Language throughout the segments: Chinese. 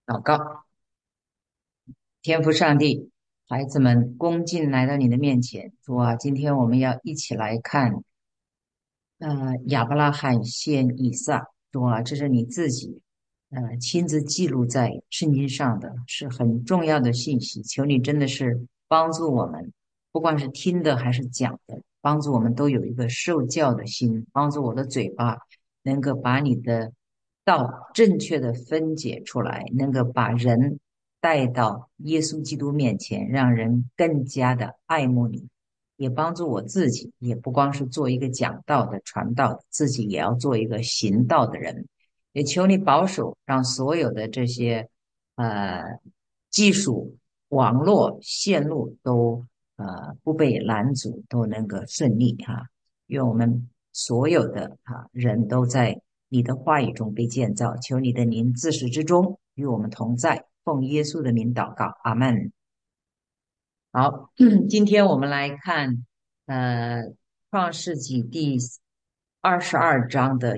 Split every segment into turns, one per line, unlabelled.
祷告。天父上帝，孩子们恭敬来到你的面前。主啊，今天我们要一起来看，亚伯拉罕献以撒。主啊，这是你自己，亲自记录在圣经上的，是很重要的信息。求你真的是帮助我们，不管是听的还是讲的，帮助我们都有一个受教的心，帮助我的嘴巴能够把你的道正确的分解出来，能够把人带到耶稣基督面前，让人更加的爱慕你，也帮助我自己，也不光是做一个讲道的传道的，自己也要做一个行道的人。也求你保守，让所有的这些呃技术、网络线路都不被拦阻，都能够顺利哈。愿我们所有的人都在你的话语中被建造。求你的灵自始至终与我们同在，奉耶稣的名祷告，阿门。好，今天我们来看创世纪第22章的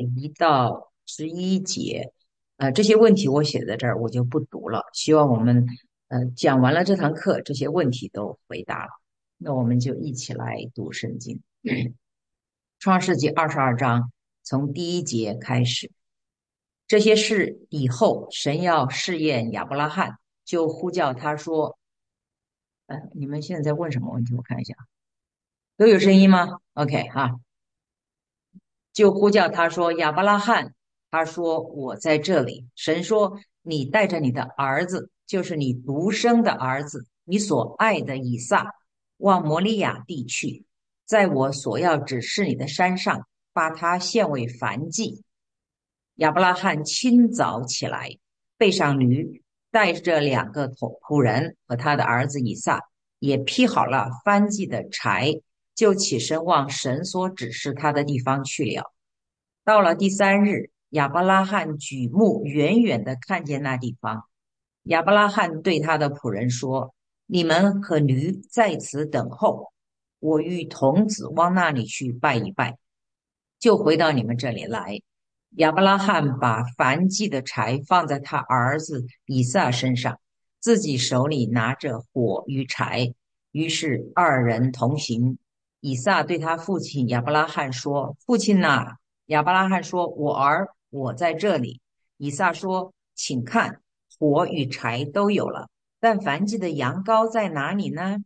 1到11节。这些问题我写在这儿，我就不读了。希望我们讲完了这堂课，这些问题都回答了。那我们就一起来读圣经。创世纪22章从第1节开始。这些事以后，神要试验亚伯拉罕，就呼叫他说：你们现在在问什么问题？我看一下，都有声音吗？OK 哈，就呼叫他说：亚伯拉罕。他说：我在这里。神说：你带着你的儿子，就是你独生的儿子，你所爱的以撒，往摩利亚地去，在我所要指示你的山上，把他献为燔祭。亚伯拉罕清早起来，背上驴，带着2个仆人和他的儿子以撒，也劈好了燔祭的柴，就起身往神所指示他的地方去了。到了第3日，亚伯拉罕举目远远地看见那地方。亚伯拉罕对他的仆人说：你们和驴在此等候，我与童子往那里去拜一拜，就回到你们这里来。亚伯拉罕把燔祭的柴放在他儿子以撒身上，自己手里拿着火与柴，于是2人同行。以撒对他父亲亚伯拉罕说：父亲呐！亚伯拉罕说：我儿，我在这里。以撒说：请看，火与柴都有了，但燔祭的羊羔在哪里呢？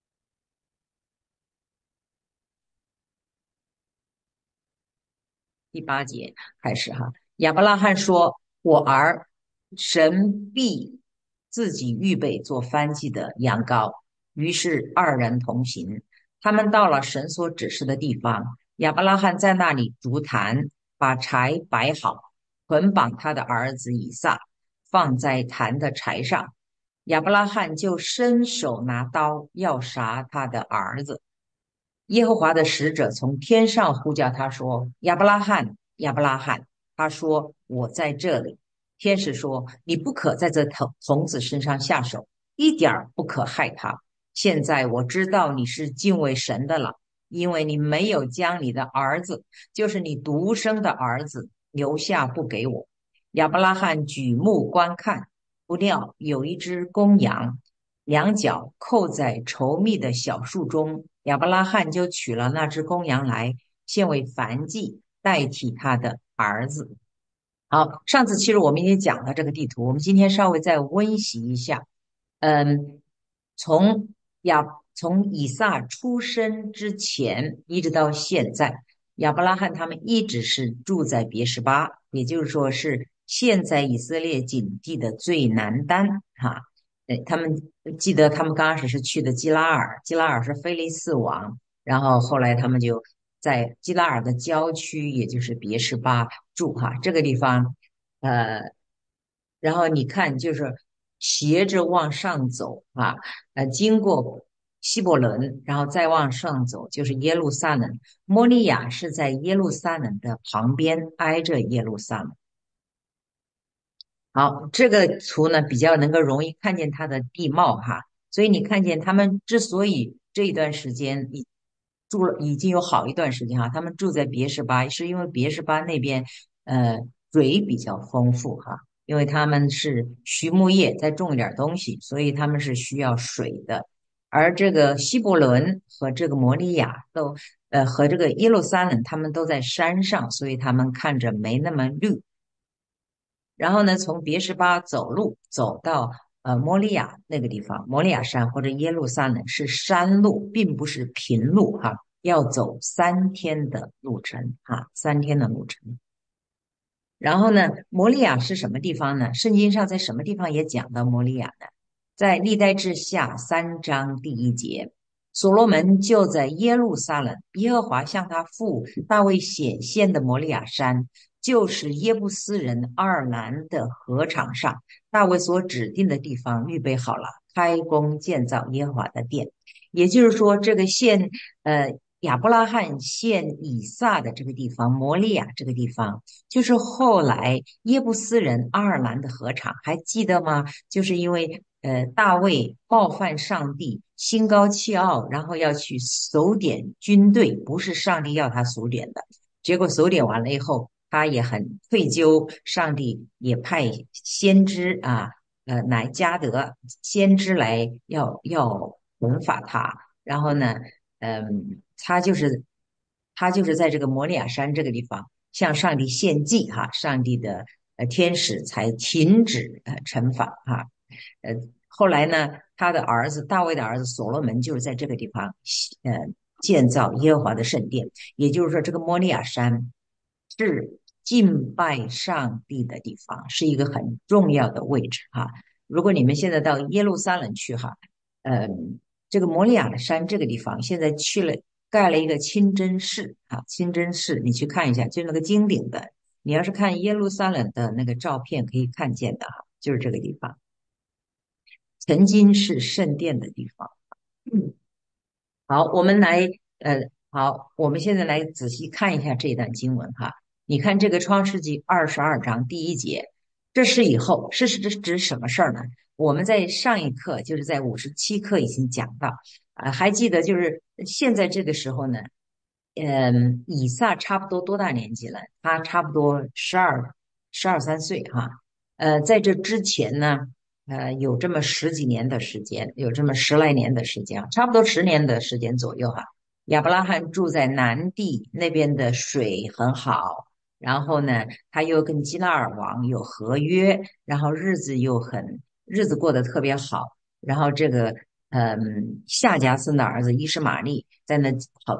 第8节开始哈。亚伯拉罕说：我儿，神必自己预备做燔祭的羊羔。于是2人同行。他们到了神所指示的地方，亚伯拉罕在那里筑坛，把柴摆好，捆绑他的儿子以撒，放在坛的柴上。亚伯拉罕就伸手拿刀要杀他的儿子。耶和华的使者从天上呼叫他说：亚伯拉罕，亚伯拉罕。他说：我在这里。天使说：你不可在这童子身上下手，一点儿不可害他。现在我知道你是敬畏神的了，因为你没有将你的儿子，就是你独生的儿子，留下不给我。亚伯拉罕举目观看，不料有一只公羊，2角扣在稠密的小树中。亚伯拉罕就取了那只公羊来，献为燔祭，代替他的儿子。好，上次其实我们也讲了这个地图，我们今天稍微再温习一下。嗯，从从以撒出生之前一直到现在，亚伯拉罕他们一直是住在别是巴，也就是说是现在以色列境地的最南端哈。他们记得他们刚开始是去的基拉尔，基拉尔是菲利士王，然后后来他们就在基拉尔的郊区，也就是别是巴住哈。这个地方，呃，然后你看就是斜着往上走啊，经过希伯伦，然后再往上走就是耶路撒冷。摩利亚是在耶路撒冷的旁边，挨着耶路撒冷。好，这个图呢比较能够容易看见它的地貌哈，所以你看见他们之所以这一段时间住了已经有好一段时间哈，他们住在别是巴，是因为别是巴那边水比较丰富哈。 因为他们是畜牧业，再种一点东西，所以他们是需要水的。而这个希伯伦和这个摩利亚和这个耶路撒冷，他们都在山上，所以他们看着没那么绿。然后呢，从别是巴走路走到摩利亚那个地方，摩利亚山或者耶路撒冷是山路，并不是平路哈，要走3天的路程哈，3天的路程。然后呢，摩利亚是什么地方呢？圣经上在什么地方也讲到摩利亚呢？在历代志下3章第1节，所罗门就在耶路撒冷，耶和华向他父大卫显现的摩利亚山，就是耶布斯人阿尔兰的禾场上，大卫所指定的地方预备好了，开工建造耶和华的殿。也就是说，这个亚伯拉罕献以撒的这个地方，摩利亚这个地方。就是后来耶布斯人阿尔兰的禾场，还记得吗？就是因为大卫冒犯上帝，心高气傲，然后要去搜点军队，不是上帝要他搜点的。结果搜点完了以后，他也很愧疚，上帝也派先知乃加德先知来要惩罚他。然后呢，他就是在这个摩利亚山这个地方向上帝献祭哈，上帝的天使才停止惩罚哈。呃，后来呢，他的儿子大卫的儿子所罗门就是在这个地方呃建造耶和华的圣殿，也就是说，这个摩利亚山是敬拜上帝的地方，是一个很重要的位置哈。如果你们现在到耶路撒冷去哈，这个摩利亚的山这个地方现在去了。盖了一个清真寺啊，清真寺你去看一下，就是那个金顶的。你要是看耶路撒冷的那个照片，可以看见的哈，就是这个地方，曾经是圣殿的地方。嗯，好，好，我们现在来仔细看一下这段经文哈。你看这个创世纪22章第1节，这是以后，这是指什么事儿呢？我们在上一课，就是在57课已经讲到，还记得就是现在这个时候呢，以撒差不多多大年纪了？他差不多12、13岁哈。在这之前呢，有这么十几年的时间，有这么十来年的时间啊，差不多10年的时间左右哈。亚伯拉罕住在南地那边的水很好，然后呢，他又跟基纳尔王有合约，然后日子过得特别好。然后夏甲斯的儿子伊什玛利在那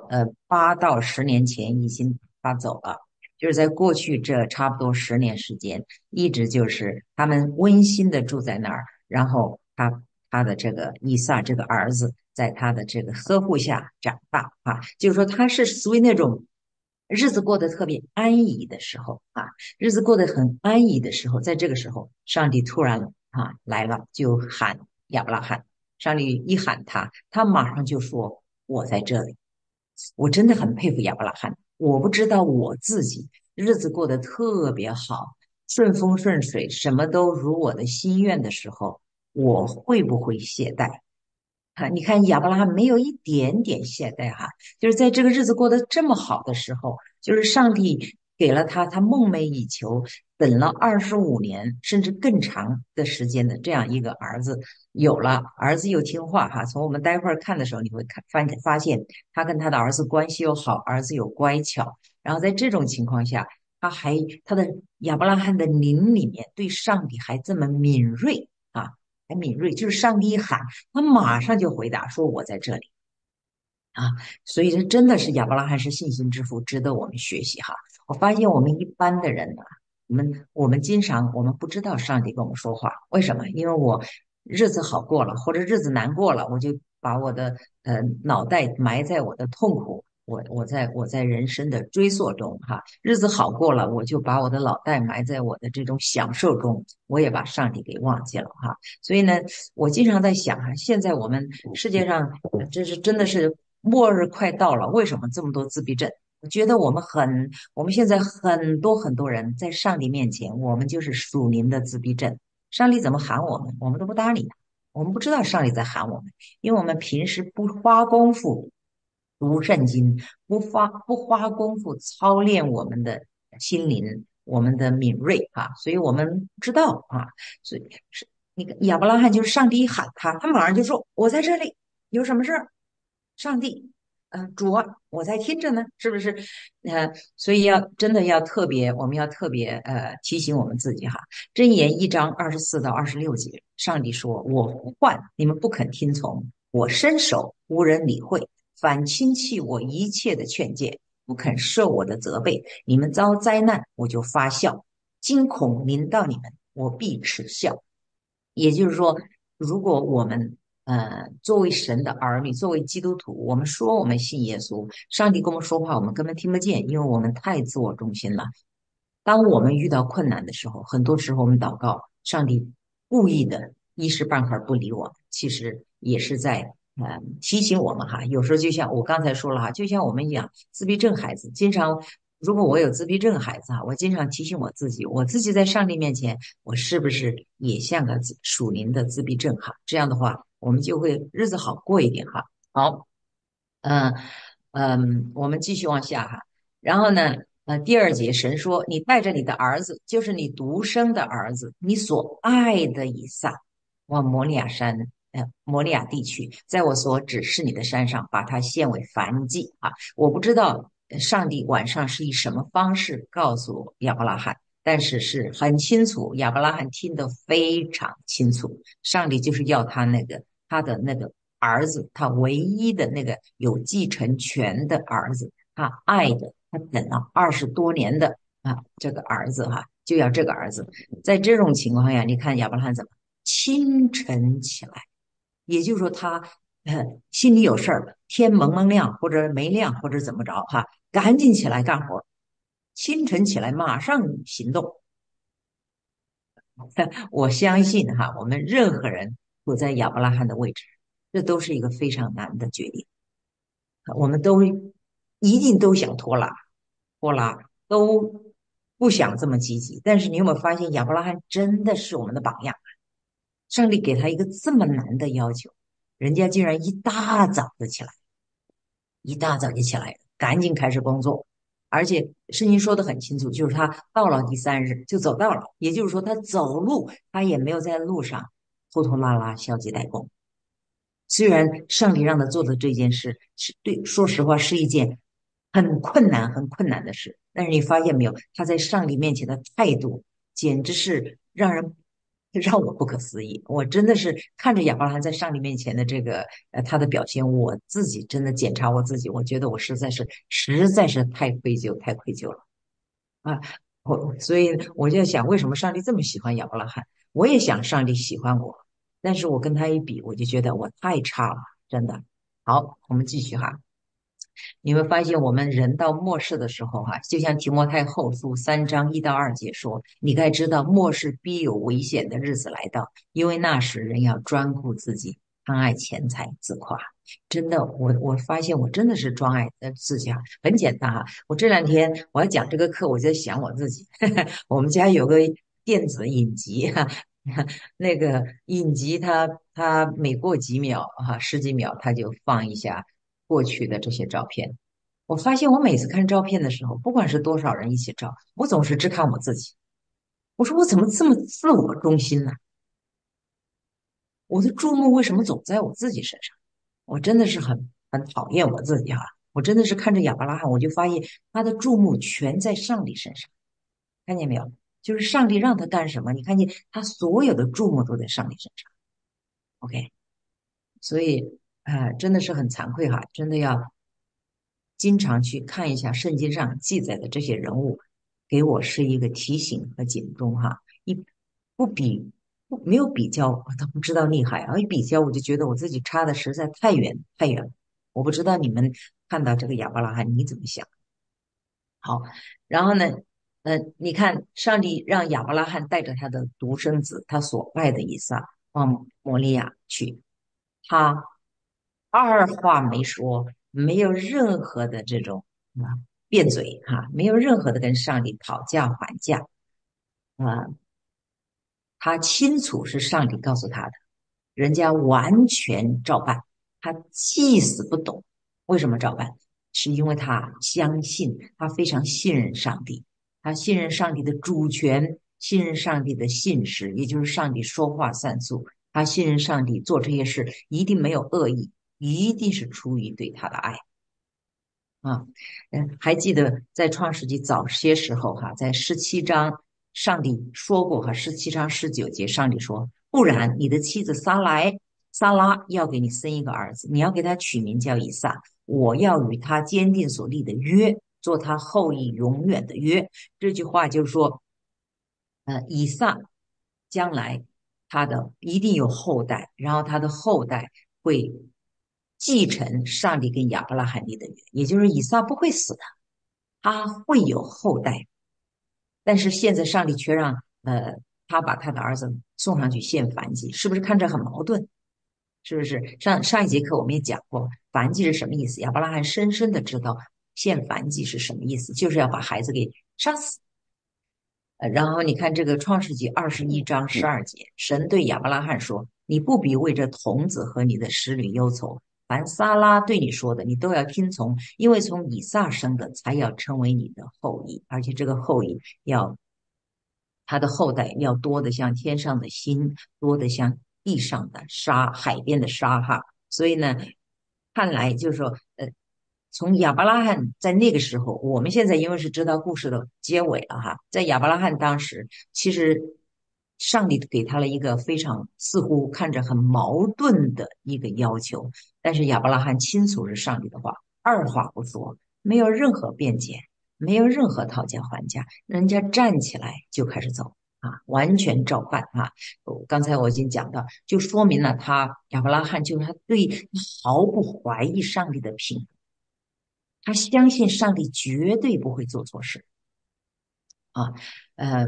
8到10年前已经发走了，就是在过去这差不多10年时间，一直就是他们温馨的住在那儿，然后他的这个以撒这个儿子在他的这个呵护下长大啊，就是说他是属于那种日子过得特别安逸的时候啊，日子过得很安逸的时候，在这个时候，上帝突然来了，就喊亚伯拉罕。上帝一喊他，他马上就说：“我在这里。”我真的很佩服亚伯拉罕。我不知道我自己日子过得特别好，顺风顺水，什么都如我的心愿的时候，我会不会懈怠？你看亚伯拉罕没有一点点懈怠哈，就是在这个日子过得这么好的时候，就是上帝给了他梦寐以求，等了25年甚至更长的时间的这样一个儿子，有了儿子又听话哈。从我们待会儿看的时候，你会发现他跟他的儿子关系又好，儿子又乖巧，然后在这种情况下，他的亚伯拉罕的灵里面对上帝还这么敏锐啊。还敏锐，就是上帝一喊，他马上就回答说：“我在这里。”啊，所以这真的是亚伯拉罕是信心之父，值得我们学习哈。我发现我们一般的人呢，我们经常我们不知道上帝跟我们说话，为什么？因为我日子好过了，或者日子难过了，我就把我的脑袋埋在我的痛苦，我在人生的追索中哈，日子好过了，我就把我的脑袋埋在我的这种享受中，我也把上帝给忘记了哈。所以呢，我经常在想哈，现在我们世界上这是真的是末日快到了，为什么这么多自闭症？我觉得我们现在很多很多人在上帝面前，我们就是属灵的自闭症。上帝怎么喊我们，我们都不搭理他，我们不知道上帝在喊我们，因为我们平时不花功夫读圣经，不花功夫操练我们的心灵， 我们的敏锐啊，所以我们知道啊，所以是那个亚伯拉罕就是上帝一喊他，他马上就说：“我在这里，有什么事儿？”上帝，主啊，我在听着呢，是不是？所以真的要特别，我们要特别提醒我们自己哈。箴言1章24到26节，上帝说：“我呼唤你们不肯听从，我伸手无人理会，反轻弃我一切的劝诫，不肯受我的责备。你们遭灾难，我就发笑；惊恐临到你们，我必耻笑。”也就是说，如果我们作为神的儿女，作为基督徒，我们说我们信耶稣，上帝跟我们说话，我们根本听不见，因为我们太自我中心了。当我们遇到困难的时候，很多时候我们祷告，上帝故意的一时半会儿不理我们，其实也是在提醒我们哈。有时候就像我刚才说了哈，就像我们养自闭症孩子，经常如果我有自闭症孩子哈，我经常提醒我自己，我自己在上帝面前，我是不是也像个属灵的自闭症哈？这样的话，我们就会日子好过一点哈。好，嗯我们继续往下哈。然后呢，第2节神说：“你带着你的儿子，就是你独生的儿子，你所爱的以撒，往摩利亚山，摩利亚地区，在我所指示你的山上，把它献为燔祭啊。”我不知道上帝晚上是以什么方式告诉亚伯拉罕，但是是很清楚，亚伯拉罕听得非常清楚，上帝就是要他的那个儿子，他唯一的那个有继承权的儿子，他爱的，他等了20多年的这个儿子哈，就要这个儿子。在这种情况下，你看亚伯拉罕怎么清晨起来，也就是说他心里有事儿，天蒙蒙亮或者没亮或者怎么着哈，赶紧起来干活，清晨起来马上行动。我相信哈，我们任何人处在亚伯拉罕的位置，这都是一个非常难的决定。我们都一定都想拖拉都不想这么积极。但是你有没有发现，亚伯拉罕真的是我们的榜样？上帝给他一个这么难的要求，人家竟然一大早就起来，一大早就起来了，赶紧开始工作。而且圣经说的很清楚，就是他到了第3日就走到了，也就是说他走路，他也没有在路上拖拖拉拉、消极怠工。虽然上帝让他做的这件事是对，说实话是一件很困难、很困难的事，但是你发现没有，他在上帝面前的态度简直是让我不可思议。我真的是看着亚伯拉罕在上帝面前的这个他的表现，我自己真的检查我自己，我觉得我实在是太愧疚、太愧疚了啊！所以我就在想，为什么上帝这么喜欢亚伯拉罕？我也想上帝喜欢我，但是我跟他一比，我就觉得我太差了，真的。好，我们继续哈。你会发现，我们人到末世的时候哈，就像提摩太后书3章1到2节说：“你该知道，末世必有危险的日子来到，因为那时人要专顾自己，贪爱钱财，自夸。”真的，我发现我真的是专爱自己啊，很简单哈。我这2天我要讲这个课，我就在想我自己。我们家有个电子影集哈，那个影集它每过几秒十几秒，它就放一下过去的这些照片。我发现我每次看照片的时候，不管是多少人一起照，我总是只看我自己。我说我怎么这么自我中心呢？我的注目为什么总在我自己身上？我真的是很讨厌我自己哈。我真的是看着亚伯拉罕，我就发现他的注目全在上帝身上，看见没有？就是上帝让他干什么，你看见他所有的注目都在上帝身上。OK，所以真的是很惭愧哈，真的要经常去看一下圣经上记载的这些人物，给我是一个提醒和警钟哈。一不比没有比较，我都不知道厉害啊！一比较，我就觉得我自己差的实在太远太远了。我不知道你们看到这个亚伯拉罕你怎么想？好，然后呢，你看上帝让亚伯拉罕带着他的独生子，他所爱的以撒往摩利亚去，他二话没说，没有任何的这种辩嘴没有任何的跟上帝讨价还价啊、他清楚是上帝告诉他的，人家完全照办，他既死不懂。为什么照办？是因为他相信，他非常信任上帝。 他信任上帝的主权，信任上帝的信实，也就是上帝说话算数。他信任上帝做这些事一定没有恶意，一定是出于对他的爱啊。还记得在创世纪早些时候哈，在17章，上帝说过哈，17章19节，上帝说：不然你的妻子撒拉要给你生一个儿子，你要给他取名叫以撒，我要与他坚定所立的约，做他后裔永远的约。这句话就是说，以撒将来他的一定有后代，然后他的后代会继承上帝跟亚伯拉罕立的约，也就是以撒不会死的，他会有后代。但是现在上帝却让他把他的儿子送上去献燔祭，是不是看着很矛盾？是不是？上一节课我们也讲过，燔祭是什么意思？亚伯拉罕深深的知道献燔祭是什么意思，就是要把孩子给杀死。然后你看这个创世纪21章12节，神对亚伯拉罕说：你不必为这童子和你的使女忧愁，凡撒拉对你说的，你都要听从，因为从以撒生的才要成为你的后裔，而且这个后裔要他的后代要多得像天上的星，多得像地上的沙，海边的沙哈。所以呢，看来就是说，从亚伯拉罕在那个时候，我们现在因为是知道故事的结尾了哈，在亚伯拉罕当时，其实上帝给他了一个非常似乎看着很矛盾的一个要求，但是亚伯拉罕清楚是上帝的话，二话不说，没有任何辩解。没有任何讨价还价，人家站起来就开始走啊，完全照办啊。刚才我已经讲到，就说明了他亚伯拉罕就是他毫不怀疑上帝的品格，他相信上帝绝对不会做错事啊。呃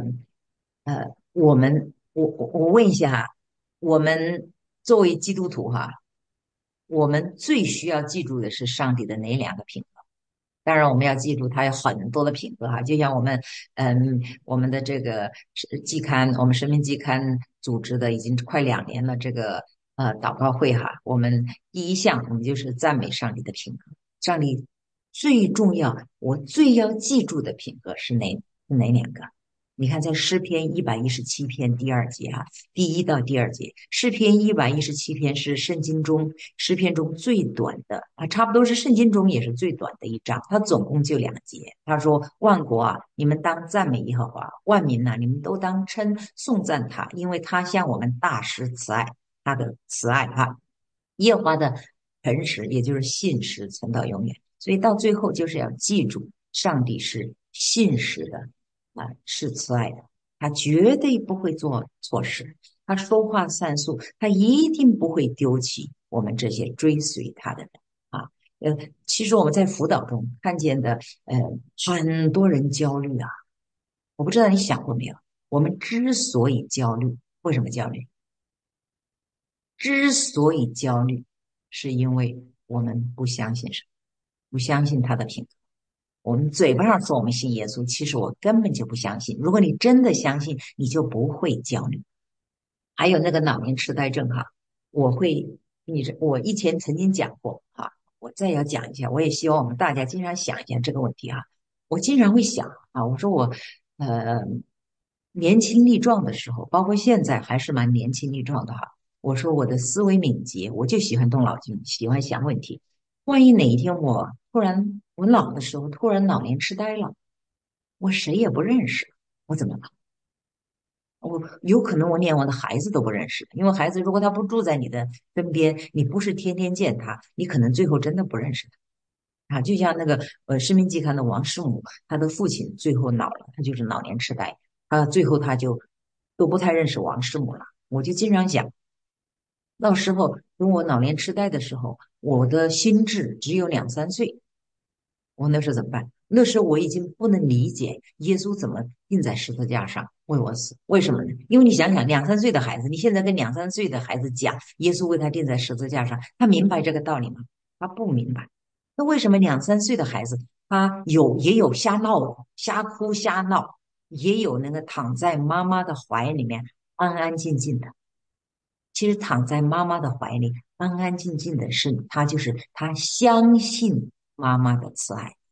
我问一下，我们作为基督徒哈，我们最需要记住的是上帝的哪两个品格？当然，我们要记住它有很多的品格哈，就像我们的这个季刊，我们生命季刊组织的已经快2年了，这个祷告会哈，我们第一项我们就是赞美上帝的品格，上帝最重要，我最要记住的品格是哪两个？你看，在诗篇117篇第2节啊，第1到第2节，诗篇117篇是圣经中诗篇中最短的啊，差不多是圣经中也是最短的一章，它总共就2节。他说：万国啊，你们当赞美耶和华；万民呐、你们都当颂赞他，因为他向我们大施慈爱，他的慈爱哈，耶和华的诚实，也就是信实，存到永远。所以到最后就是要记住，上帝是信实的啊，是慈爱的，他绝对不会做错事，他说话算数，他一定不会丢弃我们这些追随他的人啊。其实我们在辅导中看见的，很多人焦虑啊，我不知道你想过没有？我们之所以焦虑，为什么焦虑？之所以焦虑，是因为我们不相信神，不相信他的品格。我们嘴巴上说我们信耶稣，其实我根本就不相信。如果你真的相信，你就不会焦虑。还有那个老年痴呆症哈，我以前曾经讲过哈，我再要讲一下，我也希望我们大家经常想一下这个问题哈。我经常会想啊，我说我呃年轻力壮的时候，包括现在还是蛮年轻力壮的哈。我说我的思维敏捷，我就喜欢动脑筋，喜欢想问题。万一哪一天我老的时候突然老年痴呆了，我谁也不认识，我怎么办？我有可能我连我的孩子都不认识，因为孩子如果他不住在你的身边，你不是天天见他，你可能最后真的不认识他啊。就像那个《生命季刊》的王师母，他的父亲最后老了，他就是老年痴呆啊，最后他就都不太认识王师母了。我就经常想，到时候等我老年痴呆的时候，我的心智只有2、3岁，我那时候怎么办？那时候我已经不能理解耶稣怎么钉在十字架上为我死，为什么呢？因为你想想，2、3岁的孩子，你现在跟2、3岁的孩子讲耶稣为他钉在十字架上，他明白这个道理吗？他不明白。那为什么2、3岁的孩子他也有瞎闹的、瞎哭瞎闹，也有那个躺在妈妈的怀里面安安静静的？其实躺在妈妈的怀里安安静静的是他，就是他相信妈妈的慈爱。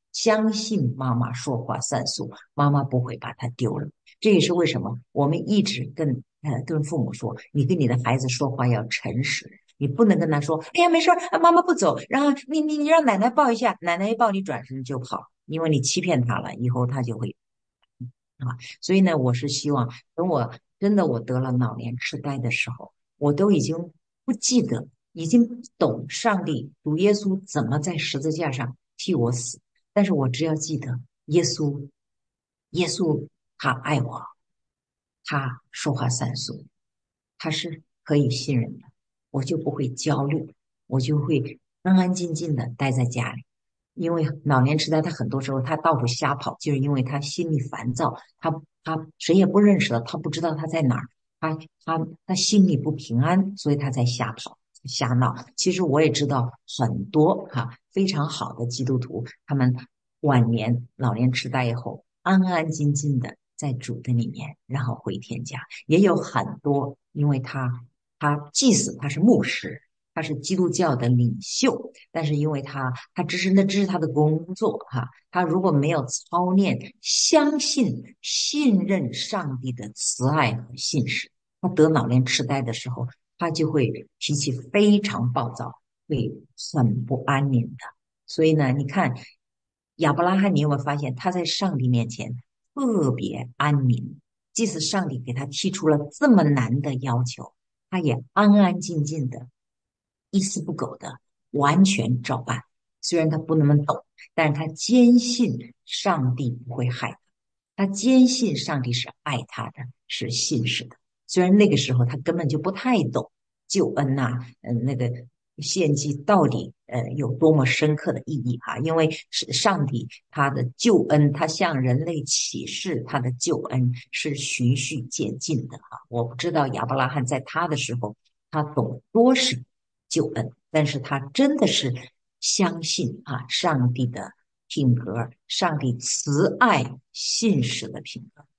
相信妈妈说话算数，妈妈不会把他丢了。这也是为什么我们一直跟父母说，你跟你的孩子说话要诚实，你不能跟他说，哎呀没事儿，妈妈不走，然后你让奶奶抱一下，奶奶一抱你转身就跑，因为你欺骗他了，以后他就会啊。所以呢，我是希望等我真的我得了老年痴呆的时候，我都已经不记得，已经不懂上帝主耶稣怎么在十字架上替我死，但是我只要记得耶稣，耶稣他爱我，他说话算数，他是可以信任的，我就不会焦虑，我就会安安静静的待在家里。因为老年痴呆，他很多时候他到处瞎跑，就是因为他心里烦躁，他谁也不认识了，他不知道他在哪儿，他心里不平安，所以他在瞎跑瞎闹。其实我也知道很多非常好的基督徒，他们晚年老年痴呆以后，安安静静的在主的里面，然后回天家。也有很多，因为他即使他是牧师，他是基督教的领袖，但是因为他这是他的工作他如果没有操练、相信、信任上帝的慈爱和信实，他得老年痴呆的时候，他就会脾气非常暴躁，会很不安宁的。所以呢，你看亚伯拉罕，你有没有发现他在上帝面前特别安宁？即使上帝给他提出了这么难的要求，他也安安静静的、一丝不苟的完全照办。虽然他不那么懂，但是他坚信上帝不会害他，他坚信上帝是爱他的，是信实的。虽然那个时候他根本就不太懂救恩那个献祭到底有多么深刻的意义因为是上帝他的救恩，他向人类启示他的救恩是循序渐进的我不知道亚伯拉罕在他的时候他懂多少救恩，但是他真的是相信上帝的品格，上帝慈爱信实的品格。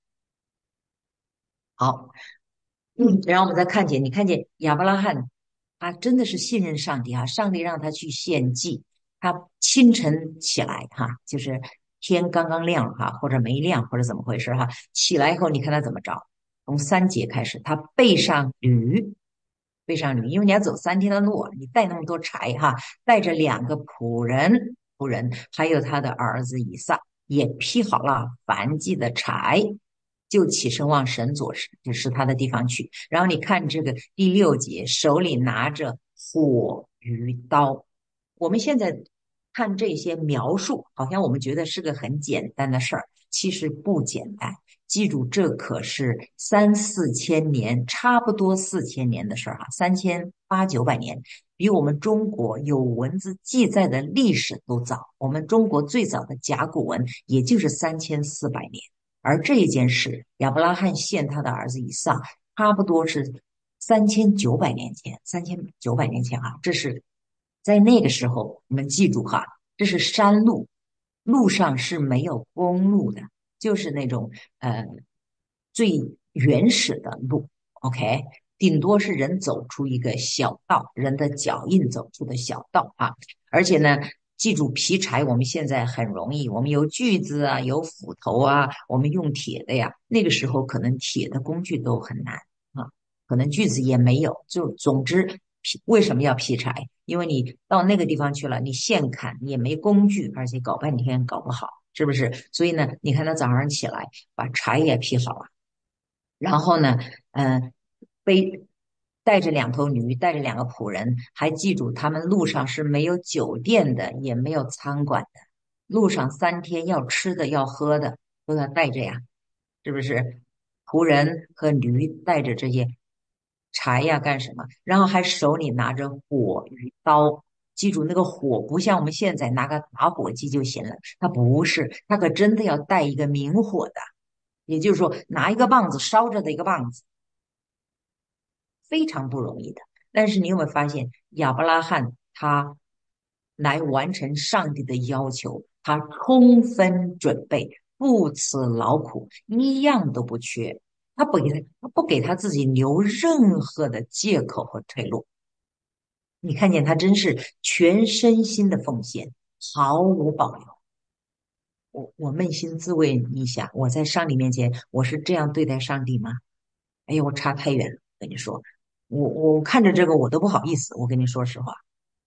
好，然后我们再看见，你看见亚伯拉罕，他真的是信任上帝上帝让他去献祭，他清晨起来就是天刚刚亮或者没亮或者怎么回事起来以后你看他怎么着，从3节开始，他背上驴，背上驴，因为你要走3天的路你带那么多柴带着2个仆人，还有他的儿子以撒，也劈好了燔祭的柴，就起身往神所指示他的地方去。然后你看这个第6节，手里拿着火与刀。我们现在看这些描述，好像我们觉得是个很简单的事儿，其实不简单。记住，这可是3、4千年，差不多4000年的事儿3800、900年，比我们中国有文字记载的历史都早。我们中国最早的甲骨文也就是3400年。而这一件事，亚伯拉罕献他的儿子以撒，差不多是3900年前，3900年前这是在那个时候，我们记住这是山路，路上是没有公路的，就是那种最原始的路，OK，顶多是人走出一个小道，人的脚印走出的小道而且呢，记住劈柴，我们现在很容易，我们有锯子有斧头我们用铁的呀。那个时候可能铁的工具都很难可能锯子也没有。就总之，为什么要劈柴？因为你到那个地方去了，你现砍你也没工具，而且搞半天搞不好，是不是？所以呢，你看他早上起来把柴也劈好了。然后呢，嗯、背带着2头驴，带着2个仆人，还记住他们路上是没有酒店的，也没有餐馆的，路上3天要吃的要喝的都要带着呀，是不是？仆人和驴带着这些柴干什么？然后还手里拿着火与刀。记住，那个火不像我们现在拿个打火机就行了，它不是，它可真的要带一个明火的。也就是说，拿一个棒子烧着的一个棒子，非常不容易的。但是你有没有发现，亚伯拉罕他来完成上帝的要求，他充分准备，不辞劳苦，一样都不缺。他不给他自己留任何的借口和退路。你看见他真是全身心的奉献，毫无保留。 我扪心自问一下，我在上帝面前，我是这样对待上帝吗？哎呀，我差太远了，跟你说，我看着这个我都不好意思，我跟你说实话。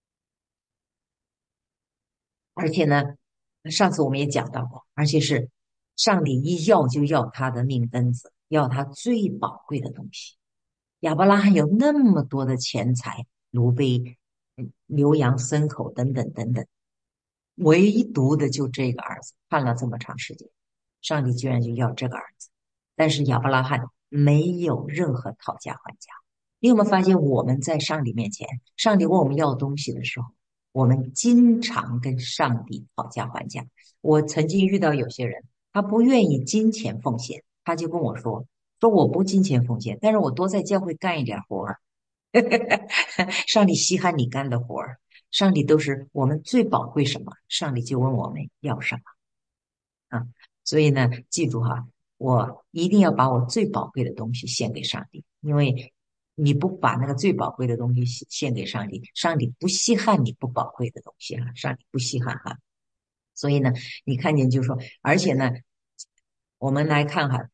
而且呢，上次我们也讲到过，而且是上帝一要就要他的命根子，要他最宝贵的东西。亚伯拉罕有那么多的钱财、卢贝、牛羊、牲口等等等等，唯独的就这个儿子，看了这么长时间，上帝居然就要这个儿子。但是亚伯拉罕没有任何讨价还价。你有没有发现，我们在上帝面前，上帝问我们要东西的时候，我们经常跟上帝讨价还价。我曾经遇到有些人，他不愿意金钱奉献，他就跟我说我不金钱奉献，但是我多在教会干一点活儿。上帝稀罕你干的活儿，上帝都是我们最宝贵什么，上帝就问我们要什么啊。所以呢，记住哈，我一定要把我最宝贵的东西献给上帝，因为你不把那个最宝贵的东西献给上帝，上帝不稀罕你不宝贵的东西哈，上帝不稀罕哈。所以呢，你看见就是说，而且呢，我们来看哈，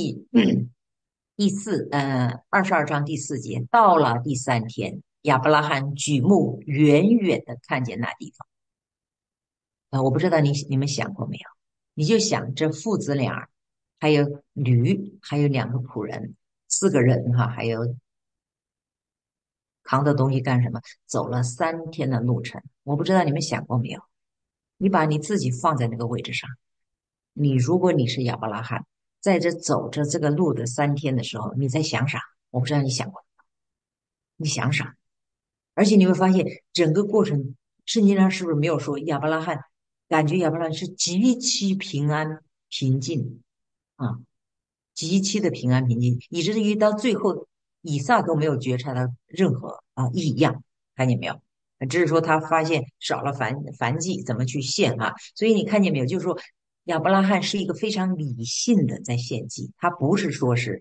第22章第4节，到了第3天，亚伯拉罕举目远远的看见那地方。我不知道你们想过没有？你就想这父子俩，还有驴，还有2个仆人，4个人哈，还有扛的东西干什么？走了3天的路程。我不知道你们想过没有？你把你自己放在那个位置上，如果你是亚伯拉罕，在这走着这个路的3天的时候，你在想啥？我不知道你想过，你想啥？而且你会发现，整个过程圣经上是不是没有说亚伯拉罕感觉亚伯拉罕是极其平安平静啊，极其的平安平静，以至于到最后以撒都没有觉察到任何异样，看见没有？只是说他发现少了燔祭，怎么去献啊？所以你看见没有？就是说亚伯拉罕是一个非常理性的在献祭，他不是说是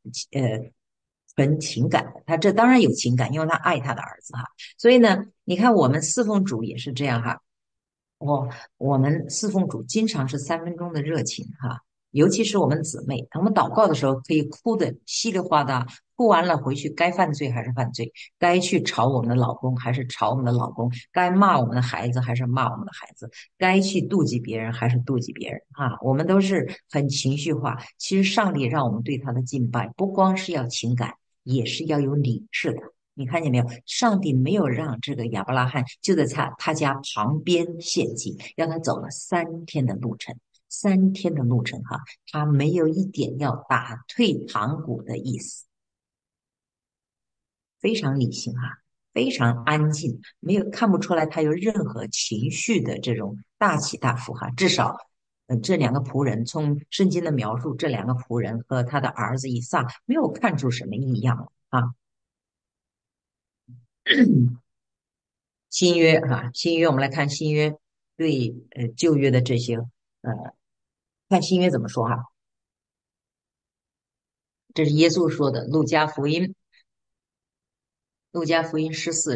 纯情感的，他这当然有情感，因为他爱他的儿子哈。所以呢，你看我们侍奉主也是这样哈，我们侍奉主经常是3分钟的热情哈，尤其是我们姊妹，我们祷告的时候可以哭的稀里哗啦，哭完了回去该犯罪还是犯罪，该去吵我们的老公还是吵我们的老公，该骂我们的孩子还是骂我们的孩子，该去妒忌别人还是妒忌别人啊，我们都是很情绪化。其实上帝让我们对他的敬拜，不光是要情感，也是要有理智的。你看见没有？上帝没有让这个亚伯拉罕就在他家旁边献祭，让他走了3天的路程，三天的路程哈，他没有一点要打退堂鼓的意思，非常理性哈，非常安静，没有看不出来他有任何情绪的这种大起大伏哈，至少。这2个仆人从圣经的描述，这2个仆人和他的儿子以撒没有看出什么异样啊。新约哈，新约我们来看新约对旧约的这些看新约怎么说哈？这是耶稣说的，路加福音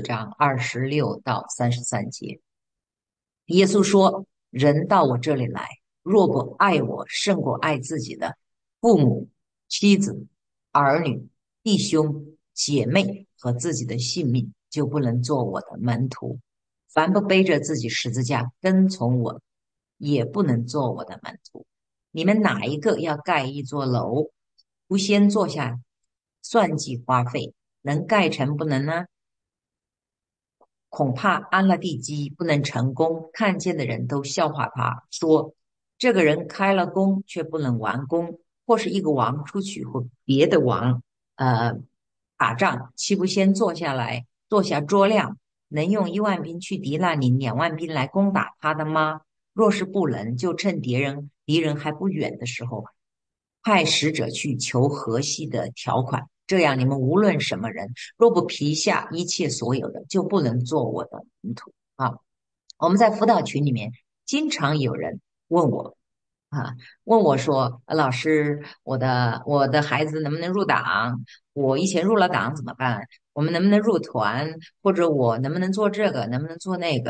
14章26到33节。耶稣说：“人到我这里来，若不爱我胜过爱自己的父母、妻子、儿女、弟兄、姐妹和自己的性命，就不能做我的门徒。凡不背着自己十字架跟从我，也不能做我的门徒。你们哪一个要盖一座楼，不先坐下算计花费，能盖成不能呢？恐怕安了地基不能成功，看见的人都笑话他，说这个人开了工却不能完工，或是一个王出去和别的王呃打仗，岂不先坐下来坐下酌量，能用1万兵去敌那里2万兵来攻打他的吗？若是不能，就趁敌人还不远的时候，派使者去求河西的条款，这样你们无论什么人，若不皮下一切所有的，就不能做我的门徒啊。我们在辅导群里面，经常有人问我啊，问我说，老师，我的孩子能不能入党？我以前入了党怎么办？我们能不能入团？或者我能不能做这个？能不能做那个？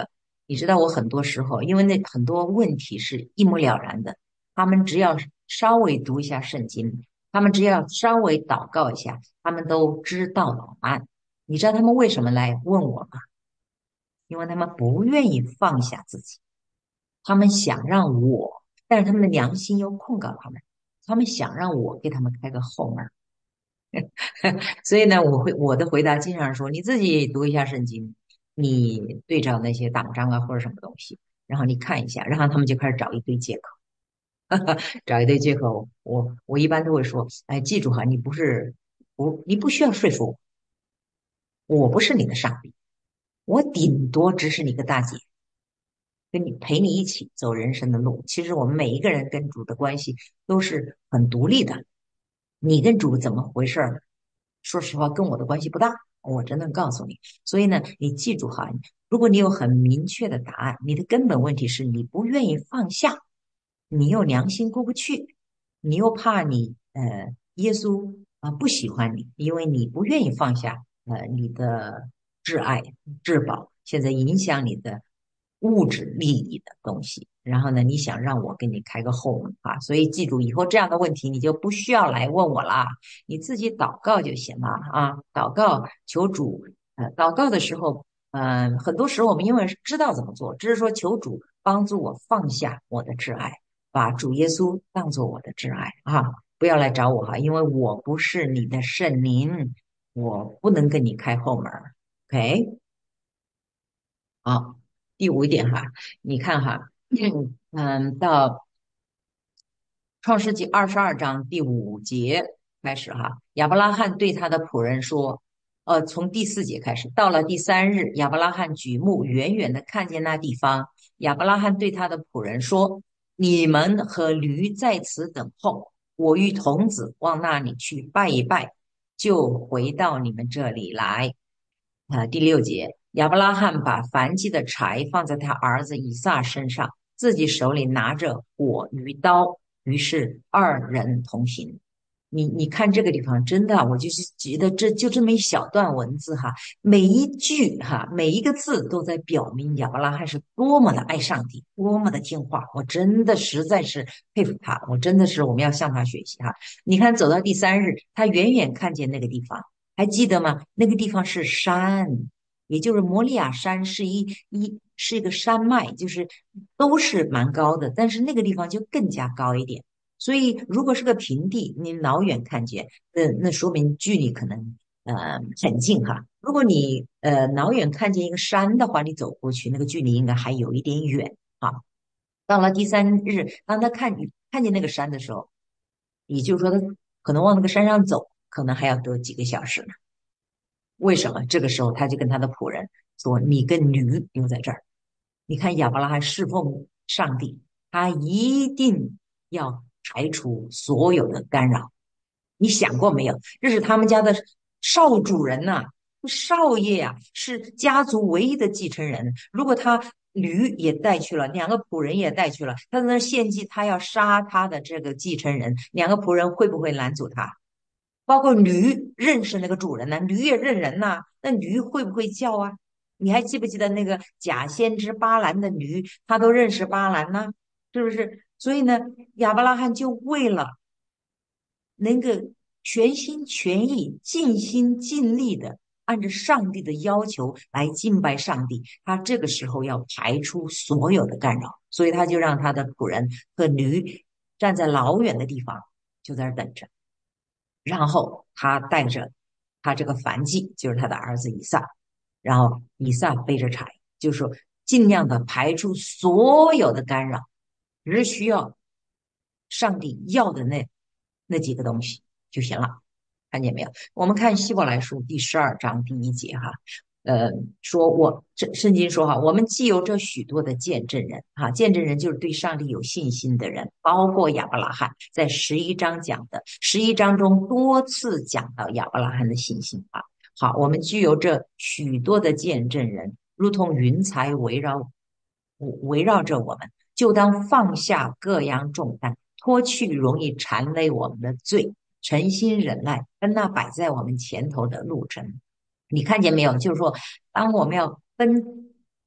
你知道我很多时候，因为那很多问题是一目了然的，他们只要稍微读一下圣经，他们只要稍微祷告一下，他们都知道答案。你知道他们为什么来问我吗？因为他们不愿意放下自己，他们想让我，但是他们的良心又控告他们，他们想让我给他们开个后门。所以呢，我的回答经常说，你自己读一下圣经，你对照那些党章啊或者什么东西，然后你看一下，然后他们就开始找一堆借口，找一堆借口。我一般都会说，哎，记住哈，你不需要说服我，我不是你的上帝，我顶多只是你个大姐，陪你一起走人生的路。其实我们每一个人跟主的关系都是很独立的，你跟主怎么回事儿？说实话，跟我的关系不大，我真的告诉你。所以呢，你记住哈，如果你有很明确的答案，你的根本问题是你不愿意放下，你又良心过不去，你又怕耶稣不喜欢你，因为你不愿意放下你的挚爱至宝，现在影响你的物质利益的东西。然后呢，你想让我给你开个后门啊？所以记住，以后这样的问题你就不需要来问我啦，你自己祷告就行了啊。祷告求主，祷告的时候，很多时候我们因为知道怎么做，只是说求主帮助我放下我的挚爱，把主耶稣当做我的挚爱啊。不要来找我哈，因为我不是你的圣灵，我不能跟你开后门儿。OK，好，第五点哈，你看哈，到创世纪22章第5节开始哈，亚伯拉罕对他的仆人说，从第4节开始，到了第3日，亚伯拉罕举目远远的看见那地方，亚伯拉罕对他的仆人说：“你们和驴在此等候，我与童子往那里去拜一拜，就回到你们这里来。”第6节，亚伯拉罕把燔祭的柴放在他儿子以撒身上，自己手里拿着火与刀，于是2人同行。你看这个地方，真的，我就是觉得这么一小段文字哈，每一句哈，每一个字都在表明亚伯拉罕是多么的爱上帝，多么的听话。我真的实在是佩服他，我真的是我们要向他学习哈。你看，走到第3日，他远远看见那个地方。还记得吗？那个地方是山，也就是摩利亚山是一个山脉，就是都是蛮高的，但是那个地方就更加高一点。所以如果是个平地，你老远看见，那说明距离可能很近哈。如果你老远看见一个山的话，你走过去那个距离应该还有一点远啊。到了第3日，当他看见那个山的时候，也就是说他可能往那个山上走，可能还要得几个小时呢。为什么？这个时候他就跟他的仆人说：“你跟驴留在这儿。”你看亚伯拉罕侍奉上帝，他一定要排除所有的干扰。你想过没有？这是他们家的少主人呐、少爷呀、是家族唯一的继承人。如果他驴也带去了，两个仆人也带去了，他在那献祭，他要杀他的这个继承人，两个仆人会不会拦阻他？包括驴认识那个主人呢，驴也认人呐、那驴会不会叫啊？你还记不记得那个假先知巴兰的驴，他都认识巴兰呢，是不是？所以呢，亚伯拉罕就为了能够全心全意、尽心尽力的按照上帝的要求来敬拜上帝，他这个时候要排除所有的干扰，所以他就让他的仆人和驴站在老远的地方，就在那儿等着。然后他带着他这个燔祭，就是他的儿子以撒，然后以撒背着柴，就是说尽量的排除所有的干扰，只需要上帝要的那几个东西就行了。看见没有？我们看希伯来书第12章第1节哈，呃，圣经说哈，我们既有这许多的见证人哈，见证人就是对上帝有信心的人，包括亚伯拉罕，在11章讲的，11章中多次讲到亚伯拉罕的信心啊。好，我们具有这许多的见证人，如同云彩围绕着我们，就当放下各样重担，脱去容易缠累我们的罪，诚心忍耐，跟那摆在我们前头的路程。你看见没有？就是说，当我们要奔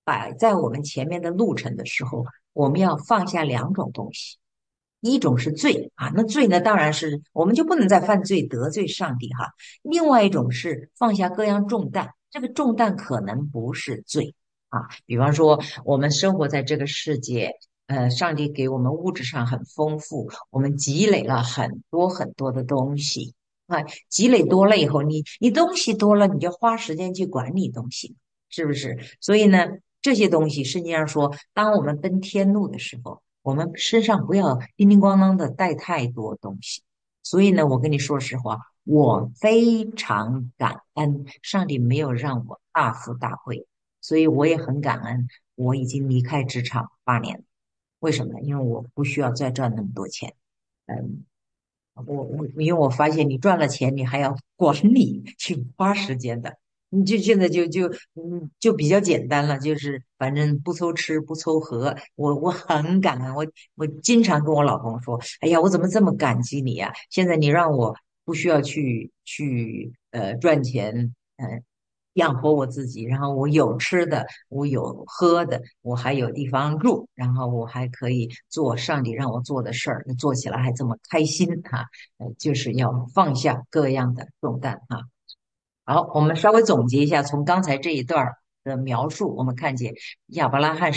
摆在我们前面的路程的时候，我们要放下两种东西。一种是罪啊，那罪呢，当然是我们就不能再犯罪得罪上帝哈。另外一种是放下各样重担，这个重担可能不是罪啊。比方说，我们生活在这个世界，上帝给我们物质上很丰富，我们积累了很多很多的东西啊，积累多了以后，你东西多了，你就花时间去管理东西，是不是？所以呢，这些东西实际上说，当我们奔天路的时候。我们身上不要叮叮咣啷的带太多东西。所以呢，我跟你说实话，我非常感恩上帝没有让我大富大贵，所以我也很感恩我已经离开职场8年。为什么呢？因为我不需要再赚那么多钱。嗯，因为我发现你赚了钱，你还要管理，挺花时间的。你就现在就比较简单了，就是反正不愁吃不愁喝。我很感恩，我经常跟我老公说，哎呀，我怎么这么感激你呀？现在你让我不需要去赚钱，养活我自己，然后我有吃的，我有喝的，我还有地方住，然后我还可以做上帝让我做的事儿，做起来还这么开心哈。就是要放下各样的重担哈。好，我们稍微总结一下，从刚才这一段儿的描述，我们看见亚伯拉罕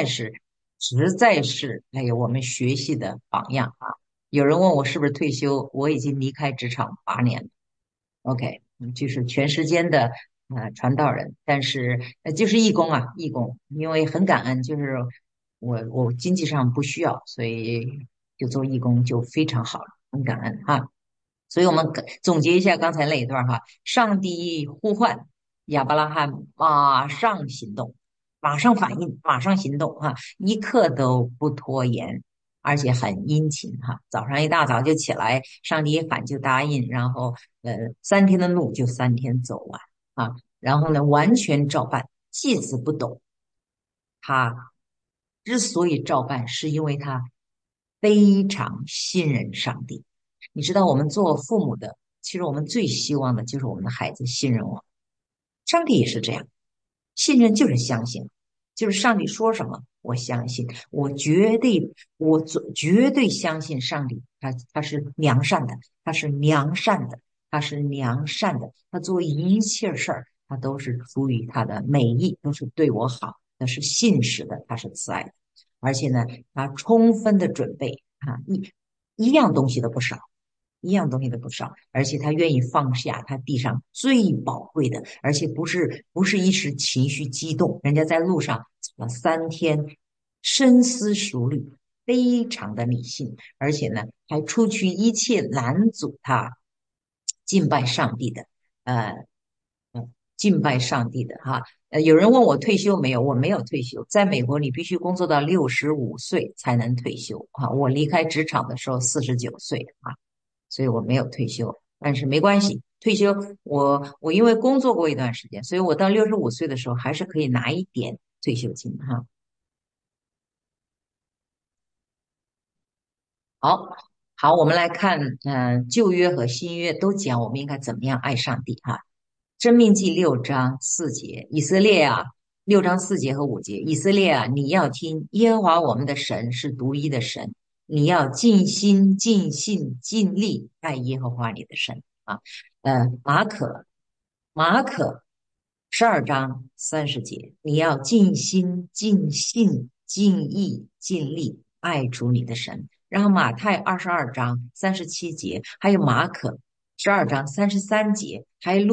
实在是，哎呀，我们学习的榜样啊。有人问我是不是退休，我已经离开职场8年了。OK，就是全时间的传道人，但是就是义工啊，义工，因为很感恩，就是我经济上不需要，所以就做义工就非常好了，很感恩哈。所以我们总结一下刚才那一段哈，上帝呼唤亚伯拉罕马上行动，马上反应，马上行动哈，一刻都不拖延，而且很殷勤哈。早上一大早就起来，上帝一喊就答应，然后3天的路就3天走完啊，然后呢完全照办，即使不懂。他之所以照办，是因为他非常信任上帝。你知道，我们做父母的，其实我们最希望的就是我们的孩子信任我。上帝也是这样，信任就是相信，就是上帝说什么，我相信，我绝对相信上帝，他是良善的，他是良善的，他是良善的，他做一切事儿，他都是出于他的美意，都是对我好，那是信实的，他是慈爱的，而且呢，他充分的准备啊，一样东西都不少。一样东西都不少，而且他愿意放下他地上最宝贵的，而且不是一时情绪激动，人家在路上走了3天，深思熟虑，非常的理性，而且呢还除去一切拦阻他敬拜上帝的，呃，敬拜上帝的哈。有人问我退休没有？我没有退休。在美国，你必须工作到65岁才能退休啊。我离开职场的时候49岁啊。所以我没有退休，但是没关系，退休我因为工作过一段时间，所以我到65岁的时候还是可以拿一点退休金哈。好，好，我们来看，旧约和新约都讲我们应该怎么样爱上帝哈。申命记6章4节，以色列啊，6章4节和5节，以色列啊，你要听耶和华我们的神是独一的神，你要尽心、尽性、尽力爱耶和华你的神啊。马可12章30节，你要尽心、尽性、尽意、尽力爱主你的神。然后马太22章37节，还有马可12章33节，还有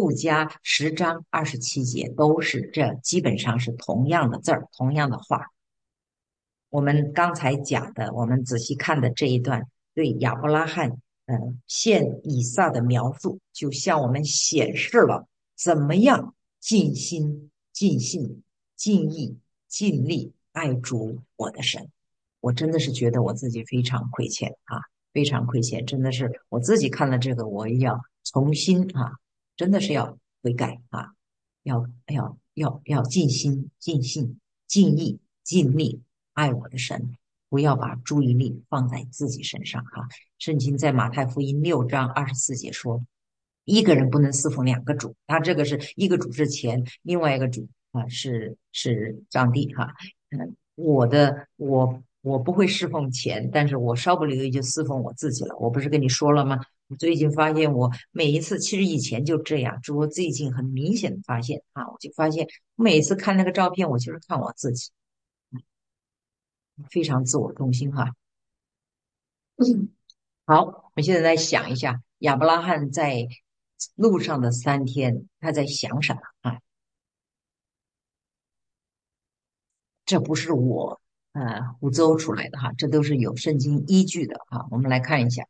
路加10章27节，都是这基本上是同样的字儿，同样的话。我们刚才讲的，我们仔细看的这一段对亚伯拉罕献以撒的描述，就向我们显示了怎么样尽心、尽性、尽意、尽力爱主我的神。我真的是觉得我自己非常亏欠啊，非常亏欠，真的是我自己看了这个，我也要重新啊，真的是要悔改啊，要尽心、尽性、尽意、尽力爱我的神，不要把注意力放在自己身上哈。圣经在马太福音6章24节说，一个人不能侍奉2个主，他这个是一个主之前，另外一个主是上帝哈。我不会侍奉钱，但是我稍不留意就侍奉我自己了。我不是跟你说了吗？我最近发现我每一次，其实以前就这样，只不过最近很明显的发现啊，我就发现每次看那个照片，我就是看我自己，非常自我中心哈。嗯，好，我们现在来想一下亚伯拉罕在路上的3天，他在想什么啊？这不是我胡诌出来的哈，这都是有圣经依据的哈。我们来看一下，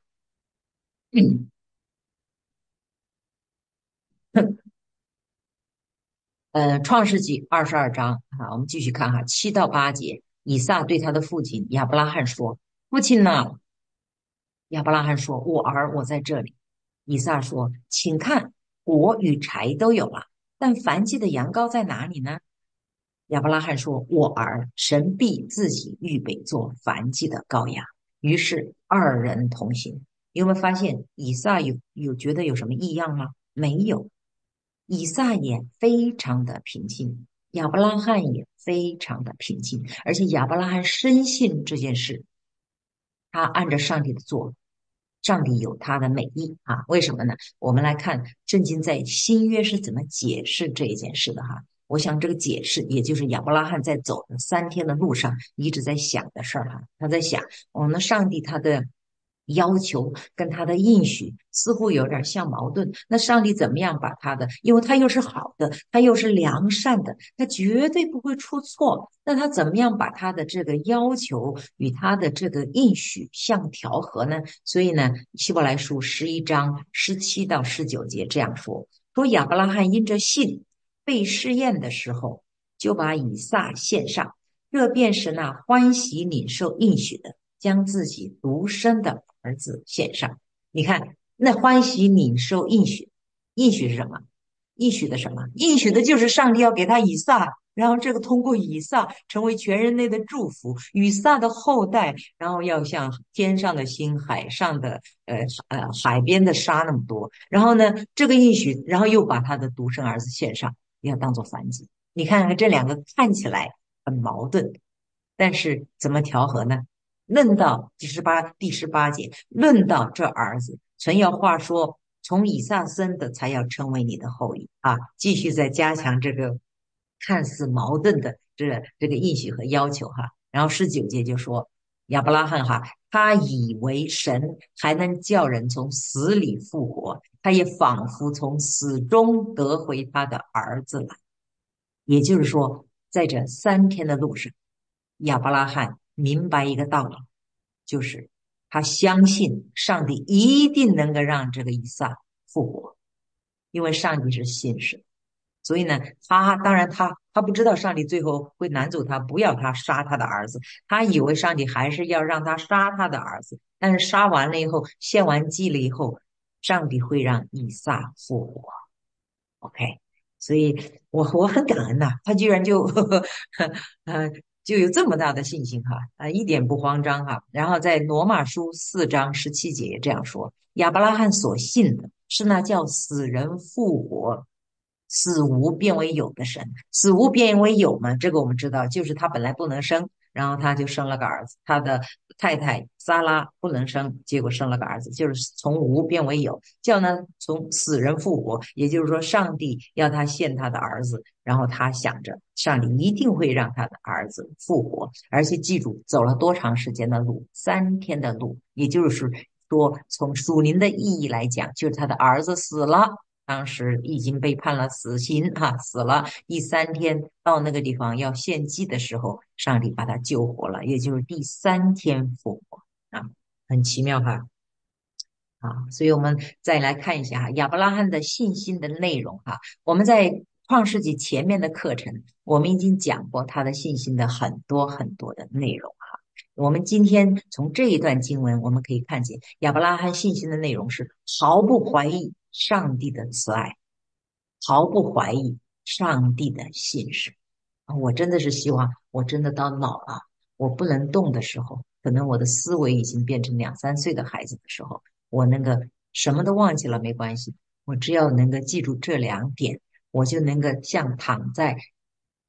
创世纪22章啊，我们继续看哈，7到8节，以撒对他的父亲亚伯拉罕说：“父亲呐！”亚伯拉罕说：“我儿，我在这里。”以撒说：“请看，火与柴都有了，但燔祭的羊羔在哪里呢？”亚伯拉罕说：“我儿，神必自己预备做燔祭的羔羊。”于是二人同行。你有没有发现以撒有觉得有什么异样吗？没有，以撒也非常的平静，亚伯拉罕也非常的平静，而且亚伯拉罕深信这件事，他按照上帝的做，上帝有他的美意啊。为什么呢？我们来看圣经在新约是怎么解释这一件事的哈。我想这个解释，也就是亚伯拉罕在走的3天的路上一直在想的事儿哈。他在想，我们上帝他的要求跟他的应许似乎有点相矛盾。那上帝怎么样把他的，因为他又是好的，他又是良善的，他绝对不会出错。那他怎么样把他的这个要求与他的这个应许相调和呢？所以呢，希伯来书11章17到19节这样说：说亚伯拉罕因着信被试验的时候，就把以撒献上，这便是那欢喜领受应许的，将自己独生的儿子献上。你看，那欢喜领受应许，应许是什么？应许的什么？应许的就是上帝要给他以撒，然后这个通过以撒成为全人类的祝福，以撒的后代，然后要像天上的星、海上的海边的沙那么多。然后呢，这个应许，然后又把他的独生儿子献上，要当做燔祭。你看看这两个看起来很矛盾，但是怎么调和呢？论到第十八节，论到这儿子，存要话说，从以撒生的才要成为你的后裔啊！继续在加强这个看似矛盾的这个应许和要求哈。然后19节就说亚伯拉罕哈，他以为神还能叫人从死里复活，他也仿佛从死中得回他的儿子来。也就是说，在这3天的路上，亚伯拉罕明白一个道理，就是他相信上帝一定能够让这个以撒复活，因为上帝是信实的。所以呢，他当然他不知道上帝最后会拦阻他，不要他杀他的儿子，他以为上帝还是要让他杀他的儿子，但是杀完了以后，献完祭了以后，上帝会让以撒复活。OK，所以我很感恩呐、他居然就呃就有这么大的信心哈，一点不慌张哈。然后在罗马书4章17节也这样说：亚伯拉罕所信的是那叫死人复活、死无变为有的神。死无变为有嘛，这个我们知道，就是他本来不能生，然后他就生了个儿子，他的太太撒拉不能生，结果生了个儿子，就是从无变为有，叫呢从死人复活，也就是说，上帝要他献他的儿子，然后他想着上帝一定会让他的儿子复活，而且记住走了多长时间的路，3天的路，也就是说，从属灵的意义来讲，就是他的儿子死了。当时已经被判了死刑哈，死了。第3天到那个地方要献祭的时候，上帝把他救活了，也就是第3天复活啊，很奇妙哈。啊，所以我们再来看一下哈，亚伯拉罕的信心的内容哈。我们在创世纪前面的课程，我们已经讲过他的信心的很多很多的内容哈。我们今天从这一段经文，我们可以看见亚伯拉罕信心的内容是毫不怀疑上帝的慈爱，毫不怀疑上帝的信实。我真的是希望，我真的到老了，我不能动的时候，可能我的思维已经变成2、3岁的孩子的时候，我那个什么都忘记了没关系，我只要能够记住这2点，我就能够像躺在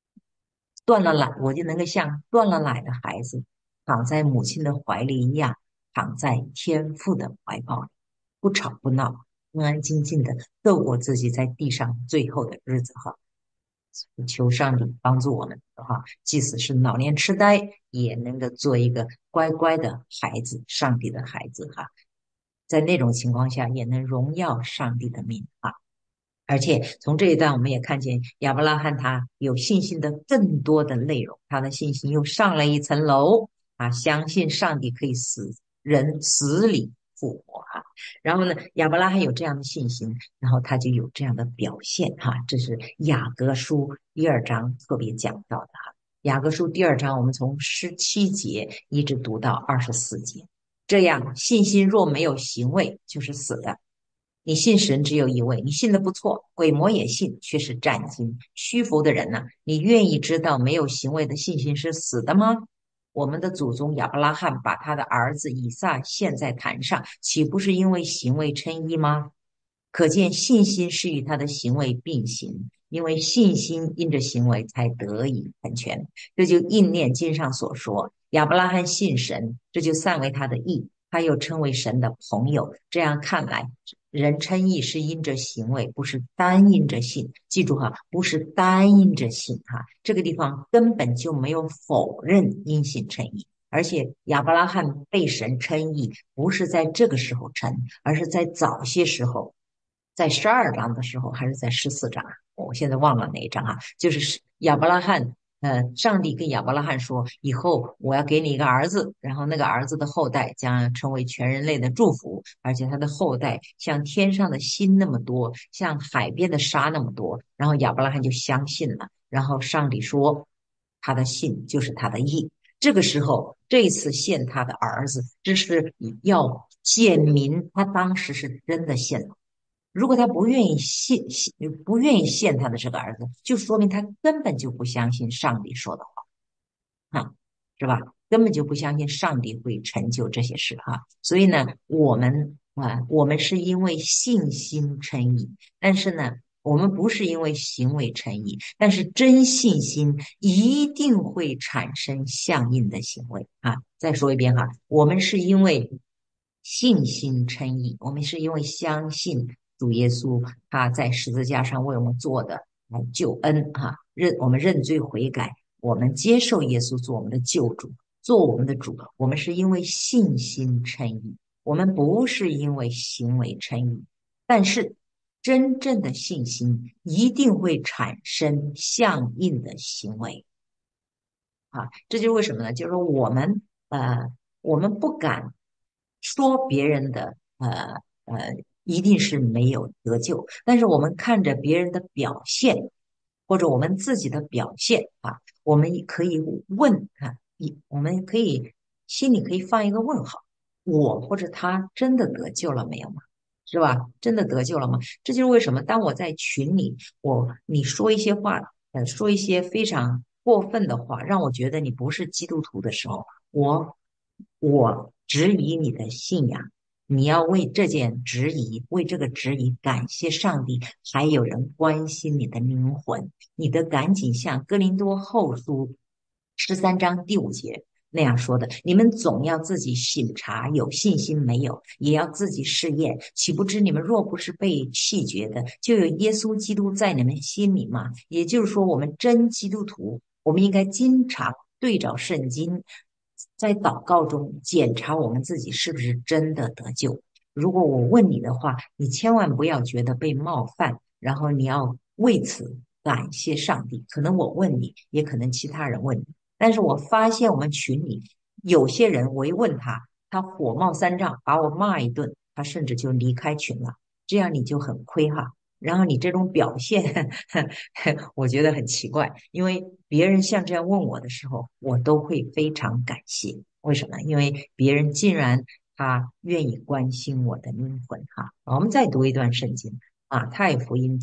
断了奶，我就能够像断了奶的孩子，躺在母亲的怀里一样，躺在天父的怀抱里，不吵不闹，安安静静的度过自己在地上最后的日子哈。求上帝帮助我们哈，即使是老年痴呆，也能够做一个乖乖的孩子，上帝的孩子哈。在那种情况下，也能荣耀上帝的名啊。而且从这一段我们也看见亚伯拉罕他有信心的更多的内容，他的信心又上了一层楼啊，相信上帝可以使人死里复活哈。然后呢，亚伯拉罕有这样的信心，然后他就有这样的表现哈。这是雅各书第二章特别讲到的哈。雅各书第二章，我们从17节一直读到24节。这样，信心若没有行为，就是死的。你信神只有一位，你信的不错，鬼魔也信，却是战惊。虚浮的人呢、你愿意知道没有行为的信心是死的吗？我们的祖宗亚伯拉罕把他的儿子以撒献在坛上，岂不是因为行为称义吗？可见信心是与他的行为并行，因为信心因着行为才得以成全。这就应验经上所说：亚伯拉罕信神，这就算为他的义，他又称为神的朋友。这样看来，人称义是因着行为，不是单因着信。记住哈，不是单因着信哈，这个地方根本就没有否认因信称义。而且亚伯拉罕被神称义，不是在这个时候称，而是在早些时候，在12章的时候，还是在14章啊？我现在忘了哪一章啊？就是亚伯拉罕，上帝跟亚伯拉罕说，以后我要给你一个儿子，然后那个儿子的后代将成为全人类的祝福，而且他的后代像天上的星那么多，像海边的沙那么多。然后亚伯拉罕就相信了，然后上帝说，他的信就是他的义。这个时候，这一次献他的儿子，这是要显明他当时是真的献了。如果他不愿意不愿意献他的这个儿子，就说明他根本就不相信上帝说的话，哈，是吧？根本就不相信上帝会成就这些事哈。所以呢，我们是因为信心称义，但是呢，我们不是因为行为称义，但是真信心一定会产生相应的行为啊。再说一遍哈，我们是因为信心称义，我们是因为相信主耶稣他在十字架上为我们做的救恩哈，我们认罪悔改，我们接受耶稣做我们的救主，做我们的主，我们是因为信心称义，我们不是因为行为称义。但是真正的信心一定会产生相应的行为啊，这就是为什么呢？就是说我们不敢说别人的一定是没有得救，但是我们看着别人的表现，或者我们自己的表现啊，我们也可以问啊，我们可以心里可以放一个问号：我或者他真的得救了没有吗？是吧？真的得救了吗？这就是为什么当我在群里，你说一些话，说一些非常过分的话，让我觉得你不是基督徒的时候，我质疑你的信仰。你要为这件质疑，为这个质疑感谢上帝，还有人关心你的灵魂，你得赶紧像哥林多后书13章第5节那样说的：你们总要自己省察，有信心没有，也要自己试验。岂不知你们若不是被弃绝的，就有耶稣基督在你们心里吗？也就是说，我们真基督徒，我们应该经常对照圣经，在祷告中检查我们自己是不是真的得救。如果我问你的话，你千万不要觉得被冒犯，然后你要为此感谢上帝。可能我问你，也可能其他人问你，但是我发现我们群里有些人，我一问他，他火冒三丈，把我骂一顿，他甚至就离开群了。这样你就很亏哈。然后你这种表现，我觉得很奇怪，因为别人像这样问我的时候，我都会非常感谢。为什么？因为别人竟然他愿意关心我的灵魂哈。我们再读一段圣经啊，太福音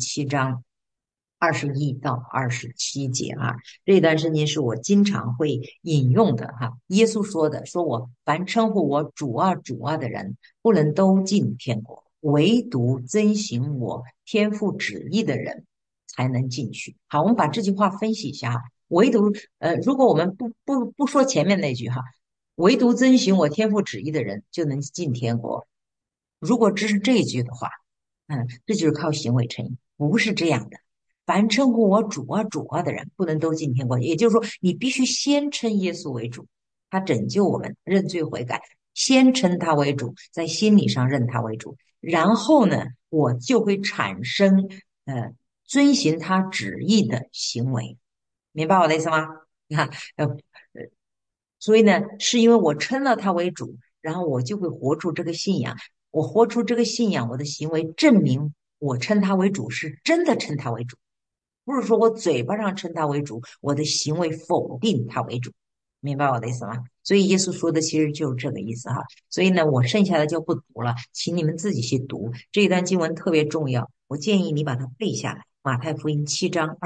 7章21到27节啊，这段圣经是我经常会引用的哈。耶稣说的，说我凡称呼我主啊主啊的人，不能都进天国，唯独遵行我天父旨意的人才能进去。好，我们把这句话分析一下哈。 唯独如果我们不说前面那句哈，唯独遵循我天父旨意的人就能进天国。如果只是这一句的话，这就是靠行为称义，不是这样的。凡称呼我主啊主啊的人，不能都进天国。也就是说，你必须先称耶稣为主，他拯救我们，认罪悔改，先称他为主，在心理上认他为主，然后呢，我就会产生遵循他旨意的行为。明白我的意思吗？你看，所以呢，是因为我称了他为主，然后我就会活出这个信仰。我活出这个信仰，我的行为证明我称他为主，是真的称他为主，不是说我嘴巴上称他为主，我的行为否定他为主。明白我的意思吗？所以耶稣说的其实就是这个意思哈。所以呢，我剩下的就不读了，请你们自己去读这一段经文特别重要，我建议你把它背下来。马太福音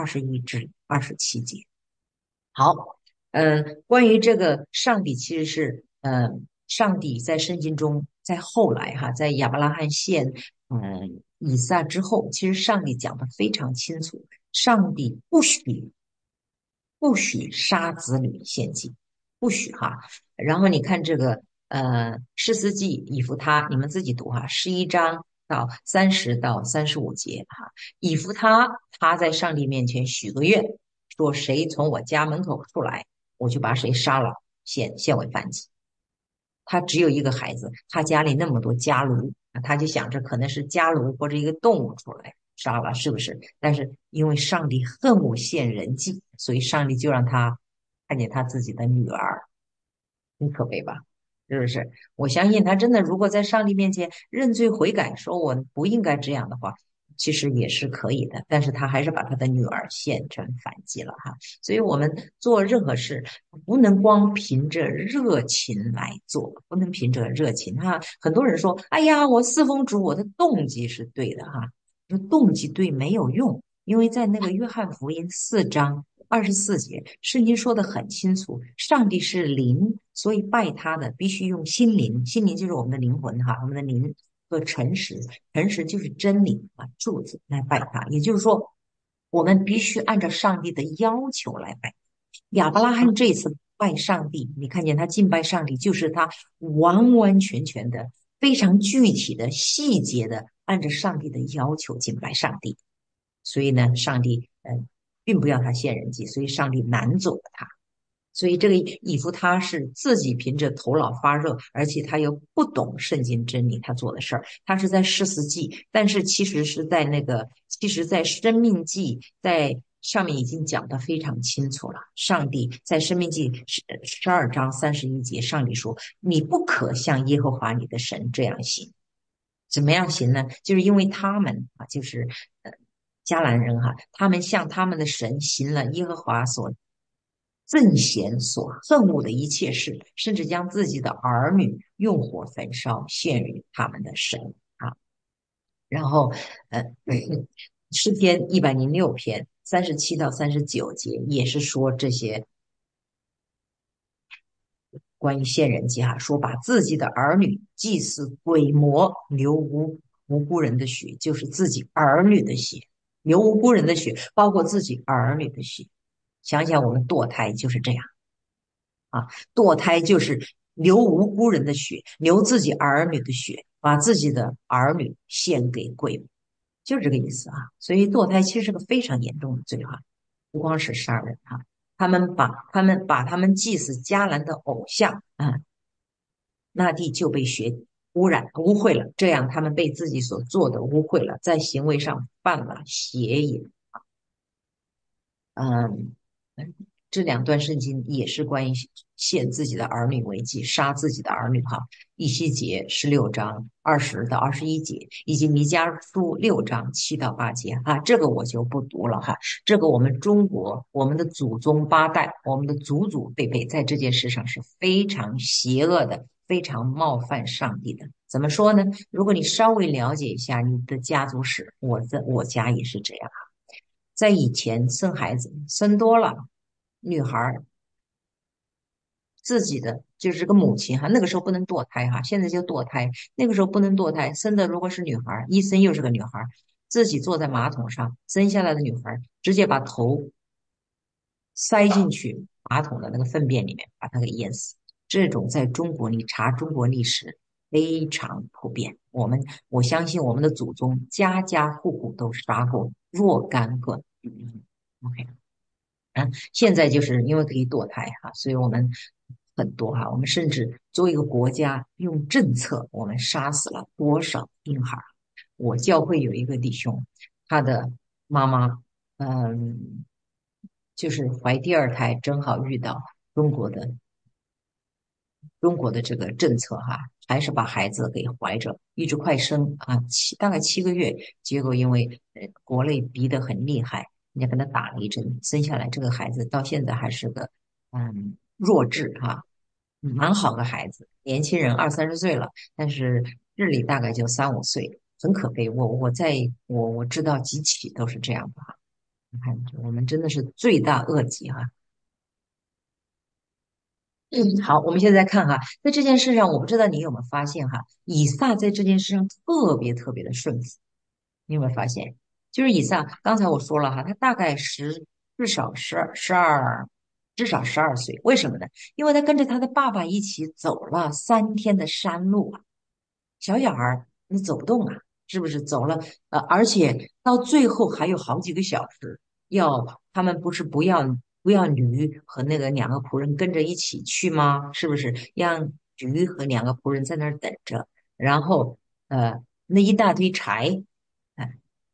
7章21至27节。好，关于这个上帝，其实是，上帝在圣经中，在后来哈，在亚伯拉罕献，以撒之后，其实上帝讲的非常清楚，上帝不许杀子女献祭，不许哈。然后你看这个，士师记以弗他，你们自己读哈，11章到30到35节哈，以弗他在上帝面前许个愿。说谁从我家门口出来，我就把谁杀了，献为燔祭。他只有一个孩子，他家里那么多家奴，他就想着可能是家奴或者一个动物出来杀了，是不是？但是因为上帝恨我献人祭，所以上帝就让他看见他自己的女儿，很可悲吧？是不是？我相信他真的，如果在上帝面前认罪悔改，说我不应该这样的话，其实也是可以的。但是他还是把他的女儿献成反击了哈。所以我们做任何事，不能光凭着热情来做，不能凭着热情哈。很多人说：“哎呀，我侍奉主，我的动机是对的哈。”说动机对没有用，因为在那个约翰福音4章24节，圣经说的很清楚，上帝是灵，所以拜他的必须用心灵，心灵就是我们的灵魂哈，我们的灵和诚实，诚实就是真理啊，柱子来拜他。也就是说，我们必须按照上帝的要求来拜。亚伯拉罕这次拜上帝，你看见他敬拜上帝，就是他完完全全的、非常具体的、细节的按照上帝的要求敬拜上帝。所以呢，上帝并不要他献人祭，所以上帝难走了他。所以这个以弗他是自己凭着头脑发热，而且他又不懂圣经真理，他做的事儿，他是在士师记，但是其实是在那个，其实在生命记在上面已经讲得非常清楚了。上帝在生命记12章31节，上帝说：“你不可像耶和华你的神这样行。”怎么样行呢？就是因为他们啊，就是呃迦南人哈，他们向他们的神行了耶和华所憎嫌、所恨恶的一切事，甚至将自己的儿女用火焚烧，献于他们的神啊。然后，诗篇106篇37到39节也是说这些关于献人祭哈，说把自己的儿女祭祀鬼魔，流无辜人的血，就是自己儿女的血，流无辜人的血，包括自己儿女的血。想想我们堕胎就是这样啊，堕胎就是流无辜人的血，流自己儿女的血，把自己的儿女献给鬼魔，就是这个意思啊。所以堕胎其实是个非常严重的罪哈，不光是杀人哈。他们祭祀迦南的偶像啊，那地就被血污染污秽了，这样他们被自己所做的污秽了，在行为上犯了邪淫。嗯，这两段圣经也是关于献自己的儿女为祭，杀自己的儿女哈。以西结16章20到21节，以及弥迦书6章7到8节啊，这个我就不读了哈。这个我们中国，我们的祖宗八代，我们的祖祖辈辈，在这件事上是非常邪恶的，非常冒犯上帝的。怎么说呢？如果你稍微了解一下你的家族史，我家也是这样。在以前生孩子生多了，女孩自己的就是这个母亲哈，那个时候不能堕胎哈，现在就堕胎，那个时候不能堕胎，生的如果是女孩，一生又是个女孩，自己坐在马桶上生下来的女孩，直接把头塞进去马桶的那个粪便里面，把它给淹死。这种在中国你查中国历史非常普遍。我相信我们的祖宗家家户户都杀过若干个女婴。OK。现在就是因为可以堕胎哈，所以我们很多哈，我们甚至作为一个国家用政策，我们杀死了多少婴孩儿。我教会有一个弟兄，他的妈妈，嗯，就是怀第二胎，正好遇到中国的中国的这个政策哈，还是把孩子给怀着，一直快生啊，大概7个月，结果因为国内逼得很厉害，人家给他打了一针，生下来这个孩子到现在还是个弱智哈，蛮好的孩子，年轻人20、30岁了，但是智力大概就3、5岁，很可悲。我知道几起都是这样的哈，你看我们真的是罪大恶极哈。好，我们现在看哈，在这件事上，我不知道你有没有发现哈，以撒在这件事上特别特别的顺服，你有没有发现？就是以撒，刚才我说了哈，他大概至少至少12岁，为什么呢？因为他跟着他的爸爸一起走了3天的山路啊，小小孩儿你走不动啊，是不是？走了而且到最后还有好几个小时，他们不是不要驴和那个两个仆人跟着一起去吗？是不是？让驴和两个仆人在那儿等着，然后那一大堆柴，哎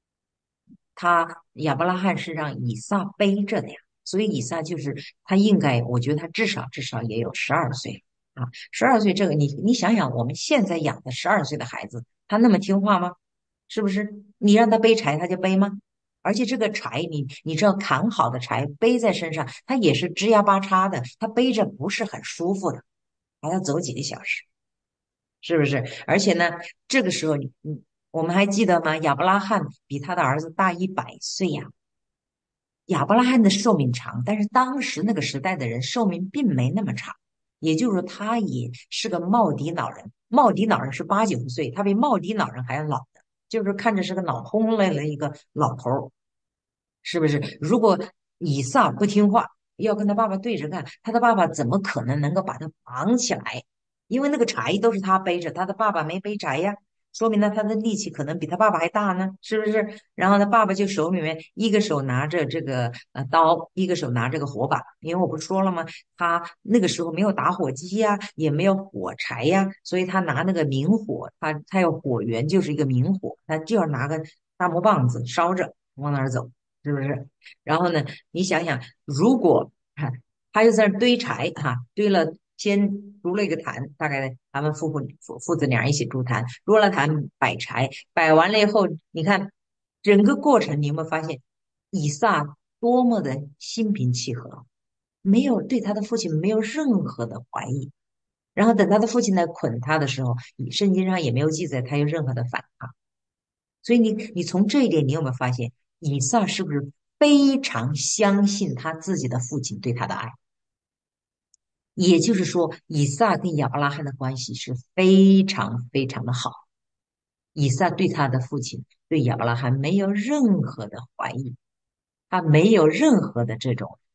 亚伯拉罕是让以撒背着的呀，所以以撒就是他应该，我觉得他至少也有12岁啊，十二岁这个你想想，我们现在养的12岁的孩子，他那么听话吗？是不是？你让他背柴，他就背吗？而且这个柴，你知道砍好的柴背在身上，它也是吱呀吧叉的，他背着不是很舒服的，还要走几个小时。是不是？而且呢，这个时候我们还记得吗？亚伯拉罕比他的儿子大100岁呀。亚伯拉罕的寿命长，但是当时那个时代的人寿命并没那么长，也就是说，他也是个耄耋老人。耄耋老人是80、90岁，他比耄耋老人还要老的，就是看着是个脑轰了的一个老头儿。是不是？如果以撒不听话，要跟他爸爸对着干，他的爸爸怎么可能能够把他绑起来？因为那个柴都是他背着，他的爸爸没背柴呀，说明呢他的力气可能比他爸爸还大呢，是不是？然后他爸爸就手里面一个手拿着这个刀，一个手拿着个火把，因为我不是说了吗？他那个时候没有打火机呀，也没有火柴呀，所以他拿那个明火，他要火源就是一个明火，他就要拿个大木棒子烧着往哪儿走。是不是？然后呢，你想想，如果他就在那儿堆柴哈，堆了先筑了一个坛，大概他们父子俩一起筑坛，筑了坛摆柴，摆完了以后，你看整个过程，你有没有发现以撒多么的心平气和，没有对他的父亲没有任何的怀疑，然后等他的父亲来捆他的时候，圣经上也没有记载他有任何的反抗。所以你从这一点，你有没有发现，以撒是不是非常相信他自己的父亲对他的爱？也就是说，以撒跟亚伯拉罕的关系是非常非常的好。以撒对他的父亲，对亚伯拉罕没有任何的怀疑，他没有任何的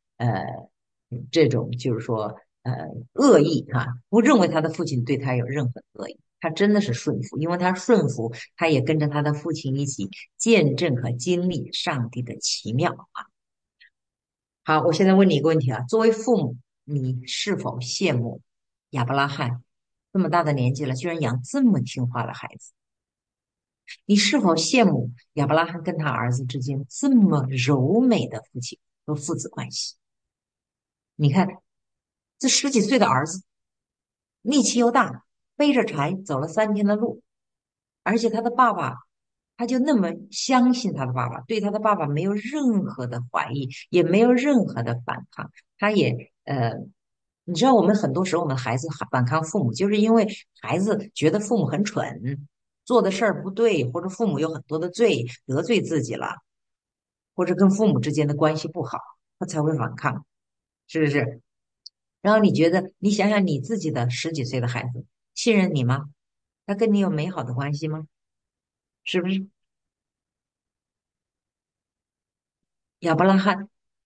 这种就是说恶意哈、不认为他的父亲对他有任何的恶意，他真的是顺服，因为他顺服，他也跟着他的父亲一起见证和经历上帝的奇妙啊。好，我现在问你一个问题啊，作为父母，你是否羡慕亚伯拉罕这么大的年纪了，居然养这么听话的孩子？你是否羡慕亚伯拉罕跟他儿子之间这么柔美的父亲和父子关系？你看，这10几岁的儿子力气又大，背着柴走了3天的路，而且他的爸爸，他就那么相信他的爸爸，对他的爸爸没有任何的怀疑，也没有任何的反抗。他也你知道，我们很多时候我们孩子反抗父母，就是因为孩子觉得父母很蠢，做的事儿不对，或者父母有很多的罪，得罪自己了，或者跟父母之间的关系不好，他才会反抗，是不是？然后你觉得，你想想你自己的10几岁的孩子，信任你吗？他跟你有美好的关系吗？是不是？亚伯拉罕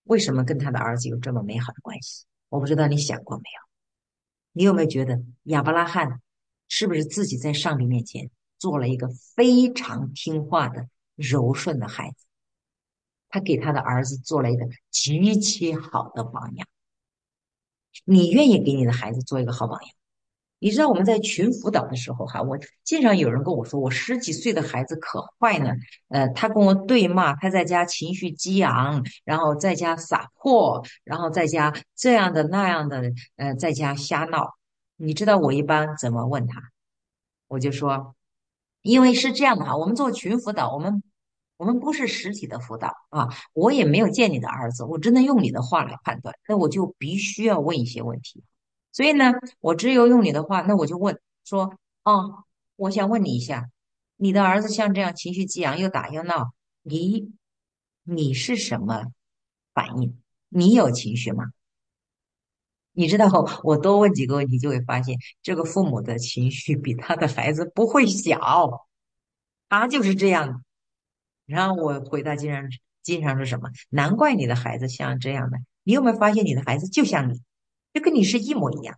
为什么跟他的儿子有这么美好的关系？我不知道你想过没有？你有没有觉得亚伯拉罕是不是自己在上帝面前做了一个非常听话的、柔顺的孩子？他给他的儿子做了一个极其好的榜样。你愿意给你的孩子做一个好榜样？你知道我们在群辅导的时候哈，我经常有人跟我说，我十几岁的孩子可坏呢，他跟我对骂，他在家情绪激昂，然后在家撒泼，然后在家这样的那样的，在家瞎闹。你知道我一般怎么问他？我就说，因为是这样的哈，我们做群辅导，我们不是实体的辅导啊，我也没有见你的儿子，我只能用你的话来判断，那我就必须要问一些问题。所以呢，我只有用你的话，那我就问说，哦，我想问你一下，你的儿子像这样情绪激昂，又打又闹，你你是什么反应？你有情绪吗？你知道，我多问几个问题，就会发现这个父母的情绪比他的孩子不会小，他就是这样的。然后我回答经常是什么？难怪你的孩子像这样的。你有没有发现你的孩子就像你，就跟你是一模一样？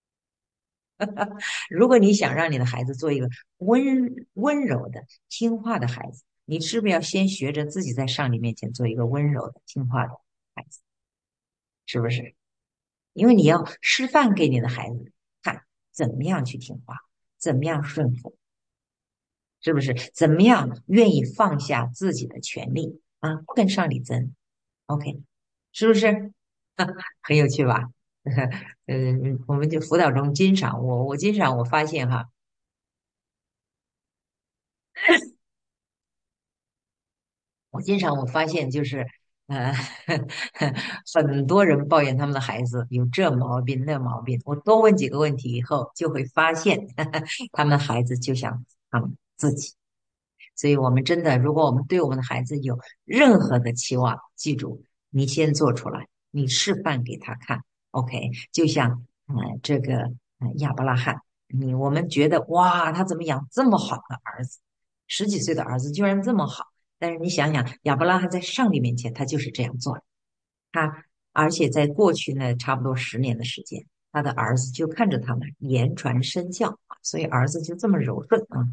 如果你想让你的孩子做一个温柔的、听话的孩子，你是不是要先学着自己在上帝面前做一个温柔的、听话的孩子？是不是？因为你要示范给你的孩子看，怎么样去听话，怎么样顺服，是不是？怎么样愿意放下自己的权利啊，不跟上帝争？OK，是不是？很有趣吧？我们就辅导中经常，我经常我发现哈。我发现就是呃，很多人抱怨他们的孩子有这毛病那毛病。我多问几个问题以后，就会发现他们的孩子就像他们自己。所以，我们真的，如果我们对我们的孩子有任何的期望，记住，你先做出来，你示范给他看。OK，就像这个亚伯拉罕，我们觉得哇，他怎么养这么好的儿子？十几岁的儿子居然这么好。但是你想想，亚伯拉罕在上帝面前，他就是这样做的。他而且在过去呢，差不多10年的时间，他的儿子就看着他们言传身教啊，所以儿子就这么柔顺啊。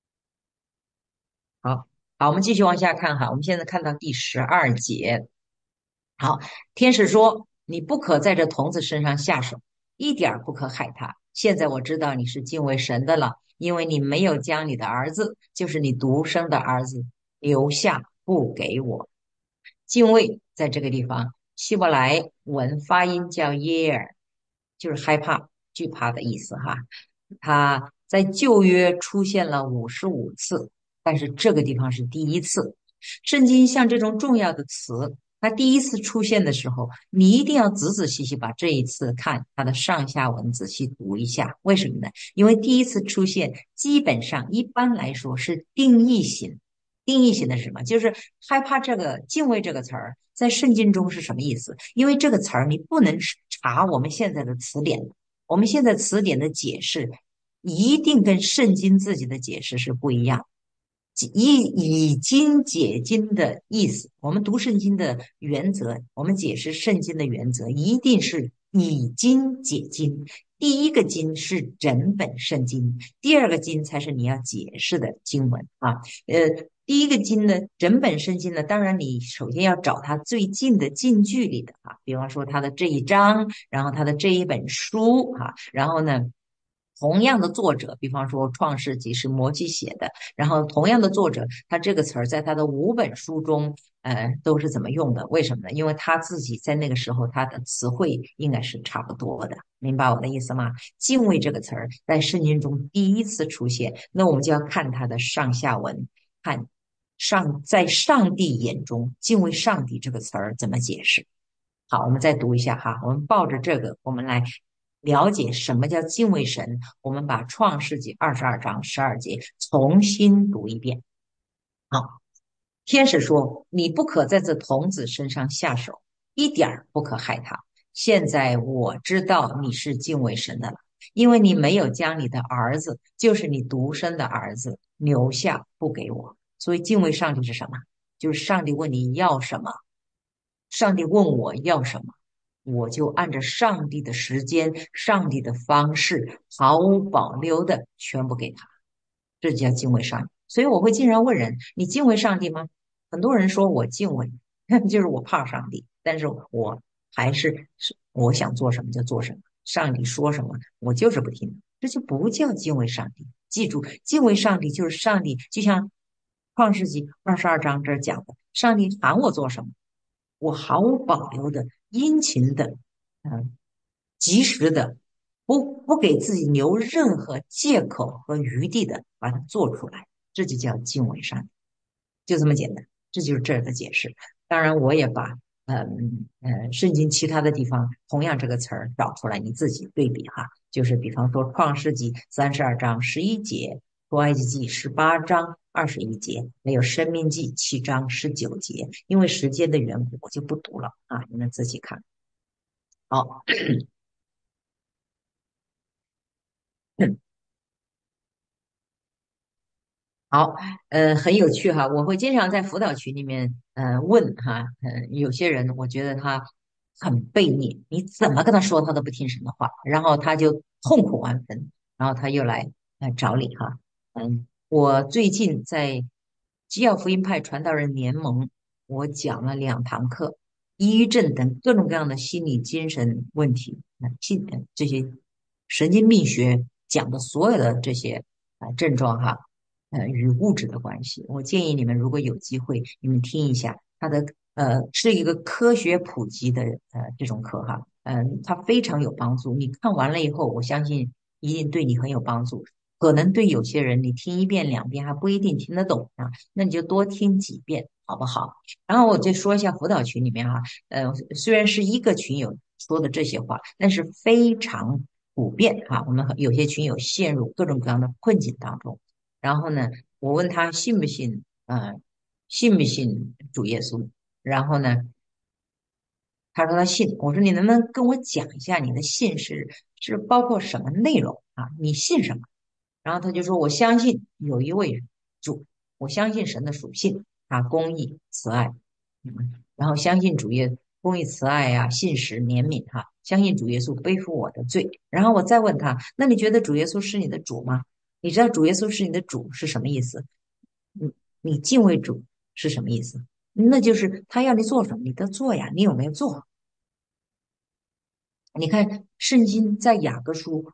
好，好，我们继续往下看哈。我们现在看到第12节。好，天使说：“你不可在这童子身上下手，一点儿不可害他。现在我知道你是敬畏神的了，因为你没有将你的儿子，就是你独生的儿子，留下不给我。”敬畏在这个地方，希伯来文发音叫耶尔，就是害怕、惧怕的意思哈。它在旧约出现了55次，但是这个地方是第一次。圣经像这种重要的词，它第一次出现的时候，你一定要仔仔细细把这一次看它的上下文仔细读一下。为什么呢？因为第一次出现，基本上一般来说是定义型。定义型的是什么？就是害怕这个敬畏这个词儿，在圣经中是什么意思？因为这个词儿你不能查我们现在的词典，我们现在词典的解释一定跟圣经自己的解释是不一样。以经解经的意思，我们读圣经的原则，我们解释圣经的原则，一定是以经解经。第一个经是整本圣经，第二个经才是你要解释的经文啊。第一个经呢，整本圣经呢，当然你首先要找它最近的近距离的啊，比方说它的这一章，然后它的这一本书啊，然后呢。同样的作者，比方说《创世纪》是摩西写的，然后同样的作者，他这个词儿在他的5本书中，都是怎么用的？为什么呢？因为他自己在那个时候他的词汇应该是差不多的，明白我的意思吗？敬畏这个词儿在圣经中第一次出现，那我们就要看它的上下文，看在上帝眼中，敬畏上帝这个词儿怎么解释。好，我们再读一下哈，我们抱着这个，我们来了解什么叫敬畏神。我们把创世纪22章12节重新读一遍。好，天使说：“你不可在这童子身上下手，一点儿不可害他。现在我知道你是敬畏神的了，因为你没有将你的儿子，就是你独生的儿子留下不给我。所以敬畏上帝是什么？就是上帝问你要什么， 上帝问我要什么，我就按照上帝的时间、上帝的方式，毫无保留的全部给他。这就叫敬畏上帝。所以我会经常问人：你敬畏上帝吗？很多人说我敬畏，就是我怕上帝，但是我还是我想做什么就做什么，上帝说什么我就是不听，这就不叫敬畏上帝。记住，敬畏上帝就是上帝，就像创世纪22章这儿讲的，上帝喊我做什么，我毫无保留的、殷勤的、及时的，不给自己留任何借口和余地的把它做出来，这就叫敬畏上帝，就这么简单。这就是这儿的解释。当然，我也把圣经其他的地方同样这个词儿找出来，你自己对比哈。就是比方说创世纪32章11节，出埃及记18章21节，还有申命记7章19节。因为时间的缘故，我就不读了啊，你们自己看。好。好，很有趣哈，我会经常在辅导群里面，问哈，有些人我觉得他很悖逆，你怎么跟他说他都不听神的话，然后他就痛苦万分，然后他又来找你哈。我最近在基要福音派传道人联盟，我讲了2堂课，抑郁症等各种各样的心理精神问题，这些神经病学讲的所有的这些症状哈。与物质的关系。我建议你们如果有机会，你们听一下它的是一个科学普及的这种课哈，它非常有帮助。你看完了以后，我相信一定对你很有帮助。可能对有些人，你听1遍2遍还不一定听得懂啊，那你就多听几遍，好不好？然后我就说一下辅导群里面哈，虽然是一个群友说的这些话，但是非常普遍哈。我们有些群友陷入各种各样的困境当中。然后呢，我问他信不信，信不信主耶稣？然后呢，他说他信。我说你能不能跟我讲一下你的信是包括什么内容啊？你信什么？然后他就说我相信有一位主，我相信神的属性啊，公义、慈爱，然后相信主耶公义、慈爱呀、信实、怜悯哈、相信主耶稣背负我的罪。然后我再问他，那你觉得主耶稣是你的主吗？你知道主耶稣是你的主是什么意思？你你敬畏主是什么意思？那就是他要你做什么，你都做呀，你有没有做？你看圣经在雅各书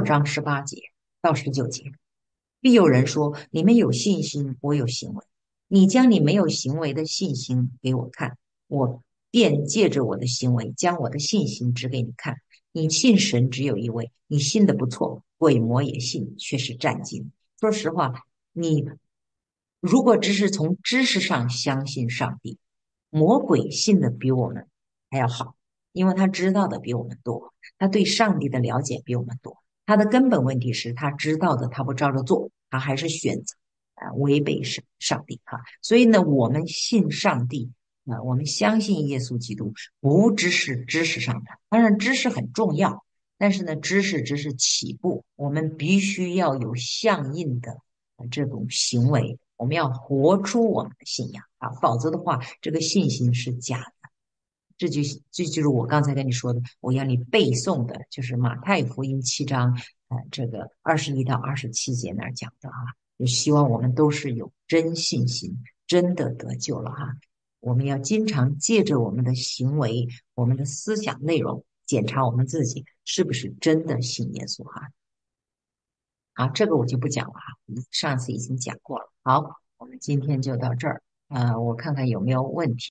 2章18节到19节，必有人说：你们有信心，我有行为。你将你没有行为的信心给我看，我便借着我的行为将我的信心指给你看。你信神只有一位，你信的不错，鬼魔也信，却是战惊。说实话，你如果只是从知识上相信上帝，魔鬼信的比我们还要好，因为他知道的比我们多，他对上帝的了解比我们多。他的根本问题是他知道的，他不照着做，他还是选择违背上帝哈。所以呢，我们信上帝我们相信耶稣基督，不只是知识上的，当然知识很重要，但是呢，知识只是起步，我们必须要有相应的这种行为，我们要活出我们的信仰啊，否则的话，这个信心是假的。这就是我刚才跟你说的，我要你背诵的，就是马太福音7章，这个21到27节那儿讲的哈。就希望我们都是有真信心，真的得救了哈。我们要经常借着我们的行为、我们的思想内容，检查我们自己是不是真的信耶稣哈。好，这个我就不讲了哈，上次已经讲过了。好，我们今天就到这儿，我看看有没有问题。